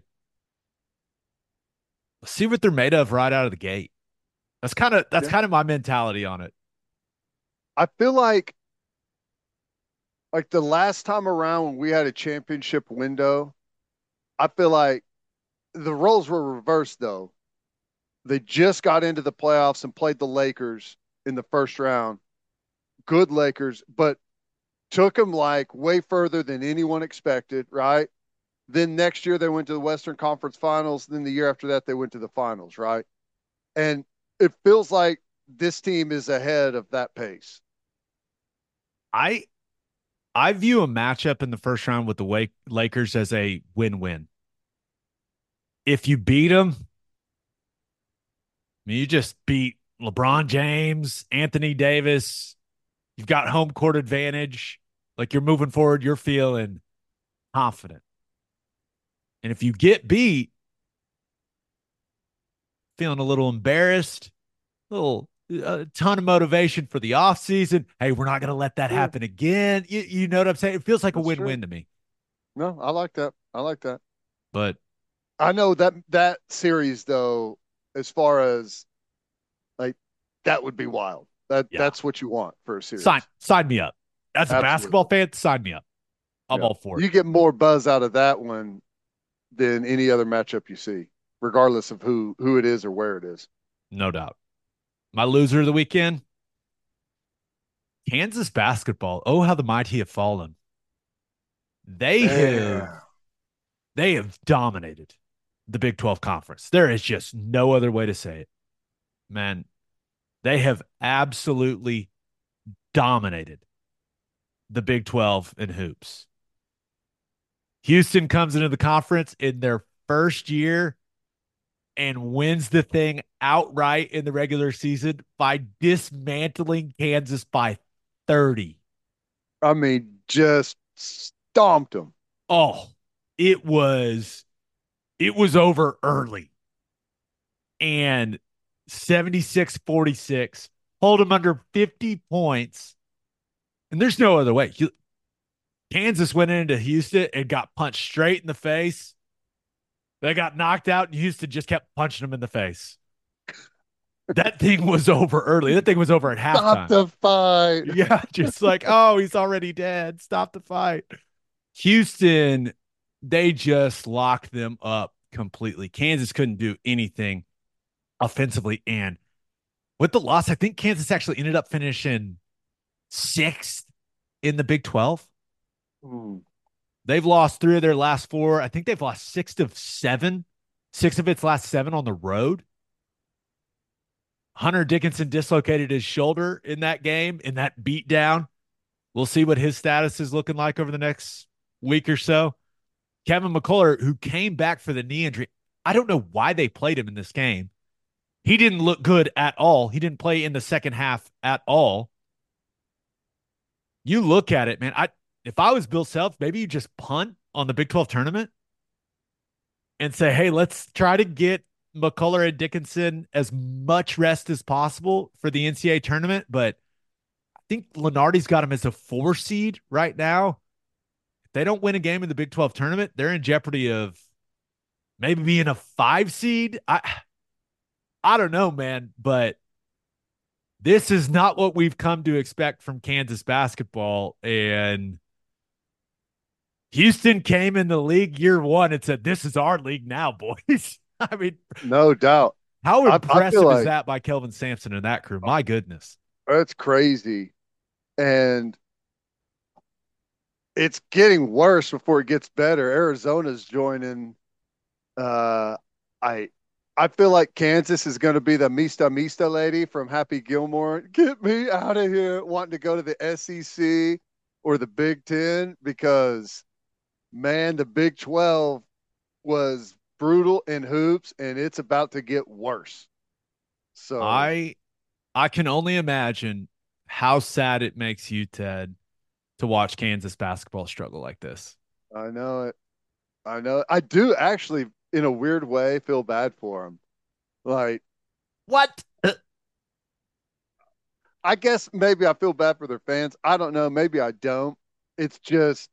Let's see what they're made of right out of the gate. That's Yeah. kind of my mentality on it. I feel like the last time around when we had a championship window, I feel like the roles were reversed though. They just got into the playoffs and played the Lakers in the first round. Good Lakers, but took them like way further than anyone expected, right? Then next year they went to the Western Conference Finals. Then the year after that they went to the finals, right? And it feels like this team is ahead of that pace. I I view a matchup in the first round with the Lakers as a win-win. If you beat them, I mean, you just beat LeBron James, Anthony Davis. You've got home court advantage. Like you're moving forward, you're feeling confident. And if you get beat, feeling a little embarrassed, a ton of motivation for the offseason. Hey, we're not going to let that Yeah, happen again. You know what I'm saying? It feels like a that's true. win-win to me. No, I like that. I like that. But I know that series though, as far as like that would be wild. yeah, That's what you want for a sign series. sign me up. As a basketball Absolutely. fan, sign me up. I'm Yeah. all for it. You get more buzz out of that one than any other matchup you see, regardless of who it is or where it is. No doubt. My loser of the weekend, Kansas basketball. Oh, how the mighty have fallen. They have Man, they have dominated the Big 12 conference. There is just no other way to say it. Man, they have absolutely dominated the Big 12 in hoops. Houston comes into the conference in their first year and wins the thing outright in the regular season by dismantling Kansas by 30. I mean, just stomped them. Oh, it was it was over early and 76-46 hold them under 50 points. And there's no other way. Kansas went into Houston and got punched straight in the face. They got knocked out, and Houston just kept punching them in the face. That thing was over early. That thing was over at Stop halftime. the fight. Yeah, just like, oh, he's already dead. Stop the fight. Houston, they just locked them up completely. Kansas couldn't do anything offensively. And with the loss, I think Kansas actually ended up finishing sixth in the Big 12. Hmm. They've lost three of their last four. I think they've lost six of seven, six of its last seven on the road. Hunter Dickinson dislocated his shoulder in that game, in that beatdown. We'll see what his status is looking like over the next week or so. Kevin McCullough, who came back for the knee injury, I don't know why they played him in this game. He didn't look good at all. He didn't play in the second half at all. You look at it, man. If I was Bill Self, maybe you just punt on the Big 12 tournament and say, hey, let's try to get McCullough and Dickinson as much rest as possible for the NCAA tournament. But I think Lenardi's got him as a 4 seed right now. If they don't win a game in the Big 12 tournament, they're in jeopardy of maybe being a 5 seed. I don't know, man, but this is not what we've come to expect from Kansas basketball. And Houston came in the league year one and said, this is our league now, boys. I mean, No doubt. how I feel impressive is like that by Kelvin Sampson and that crew? My goodness. that's crazy. And it's getting worse before it gets better. Arizona's joining. Uh, I I feel like Kansas is going to be the Mista Mista lady from Happy Gilmore. Get me out of here, wanting to go to the SEC or the Big Ten because man, the Big 12 was brutal in hoops, and it's about to get worse. So I I can only imagine how sad it makes you, Ted, to watch Kansas basketball struggle like this. I know it. I know. I do actually, in a weird way, feel bad for them. Like, What? I guess maybe I feel bad for their fans. I don't know. Maybe I don't. It's just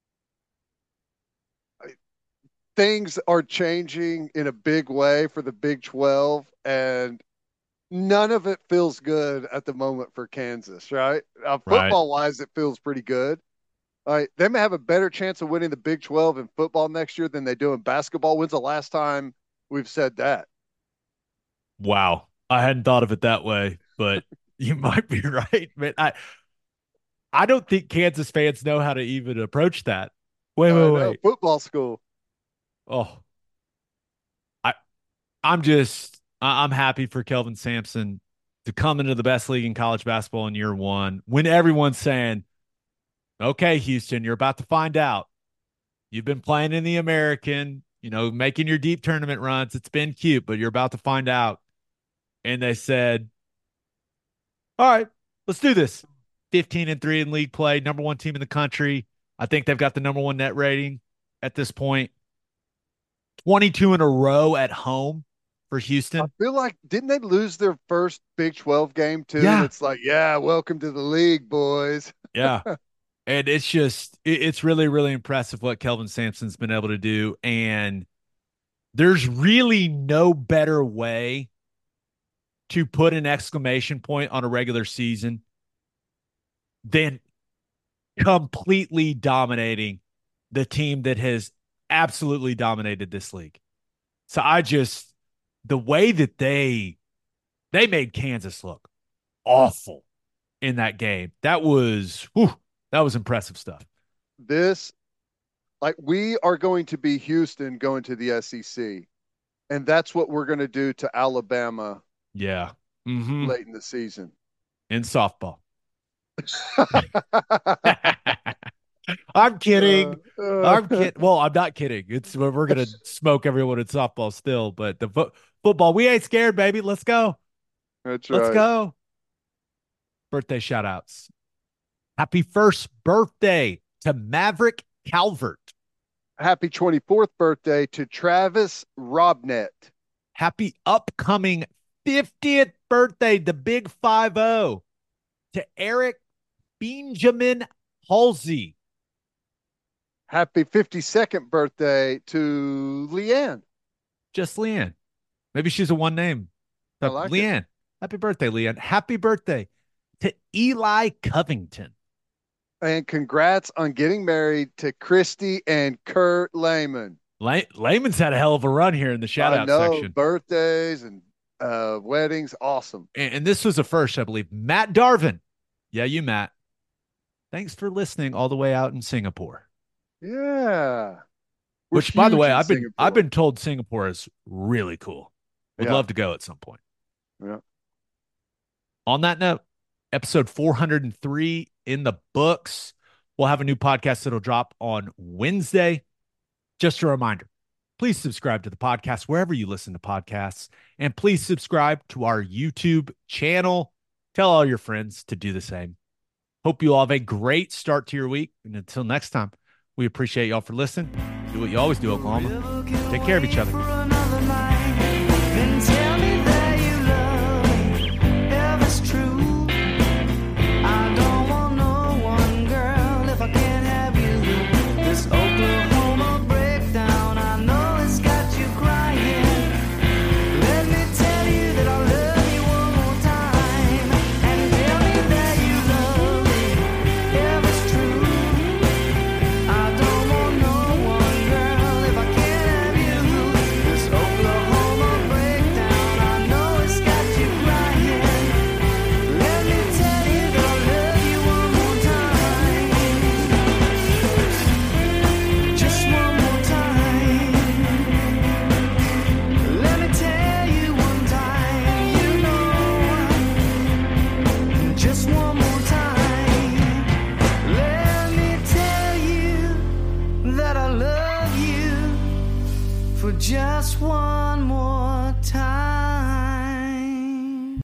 things are changing in a big way for the Big 12, and none of it feels good at the moment for Kansas, right? Right. Football wise, it feels pretty good. All right, they may have a better chance of winning the Big 12 in football next year than they do in basketball. When's the last time we've said that? Wow. I hadn't thought of it that way, but you might be right, man. I don't think Kansas fans know how to even approach that. Wait, wait, I know wait. football school. Oh, I I'm happy for Kelvin Sampson to come into the best league in college basketball in year one when everyone's saying, okay, Houston, you're about to find out. You've been playing in the American, making your deep tournament runs. It's been cute, but you're about to find out. And they said, all right, let's do this. 15-3 in league play, number one team in the country. I think they've got the number one net rating at this point. 22 in a row at home for I Houston. feel like didn't they lose their first Big 12 game too? And Yeah. it's like, yeah, welcome to the league, boys. Yeah. And it's just, it's really, really impressive what Kelvin Sampson's been able to do. And there's really no better way to put an exclamation point on a regular season than completely dominating the team that has absolutely dominated this league. So the way that they made Kansas look awful in that game. That was impressive stuff. This, like, we are going to be Houston going to the SEC, and that's what we're going to do to Alabama Yeah. Mm-hmm. late in the season. In softball. I'm kidding. I'm kidding. Well, I'm not kidding. It's we're gonna smoke everyone in softball still, but the football, we ain't scared, baby. Let's go. That's Let's right. go. Birthday shout outs. Happy first birthday to Maverick Calvert. Happy 24th birthday to Travis Robnett. Happy upcoming 50th birthday, the big 5-0 to Eric Benjamin Halsey. Happy 52nd birthday to Leanne. Just Leanne. Maybe she's a one name. I like it. Leanne. Happy birthday, Leon. Happy birthday to Eli Covington. And congrats on getting married to Christy and Kurt Lehman. Lehman's had a hell of a run here in the shout out section. Birthdays and weddings. Awesome. And this was a first, I believe. Matt Darvin. Yeah, you, Matt. Thanks for listening all the way out in Singapore. Yeah. Which, by the way, I've been told Singapore is really cool. Would love to go at some point. Yeah. On that note, episode 403 in the books. We'll have a new podcast that'll drop on Wednesday. Just a reminder, please subscribe to the podcast wherever you listen to podcasts, and please subscribe to our YouTube channel. Tell all your friends to do the same. Hope you all have a great start to your week. And until next time, we appreciate y'all for listening. Do what you always do, Oklahoma. Take care of each other. Just one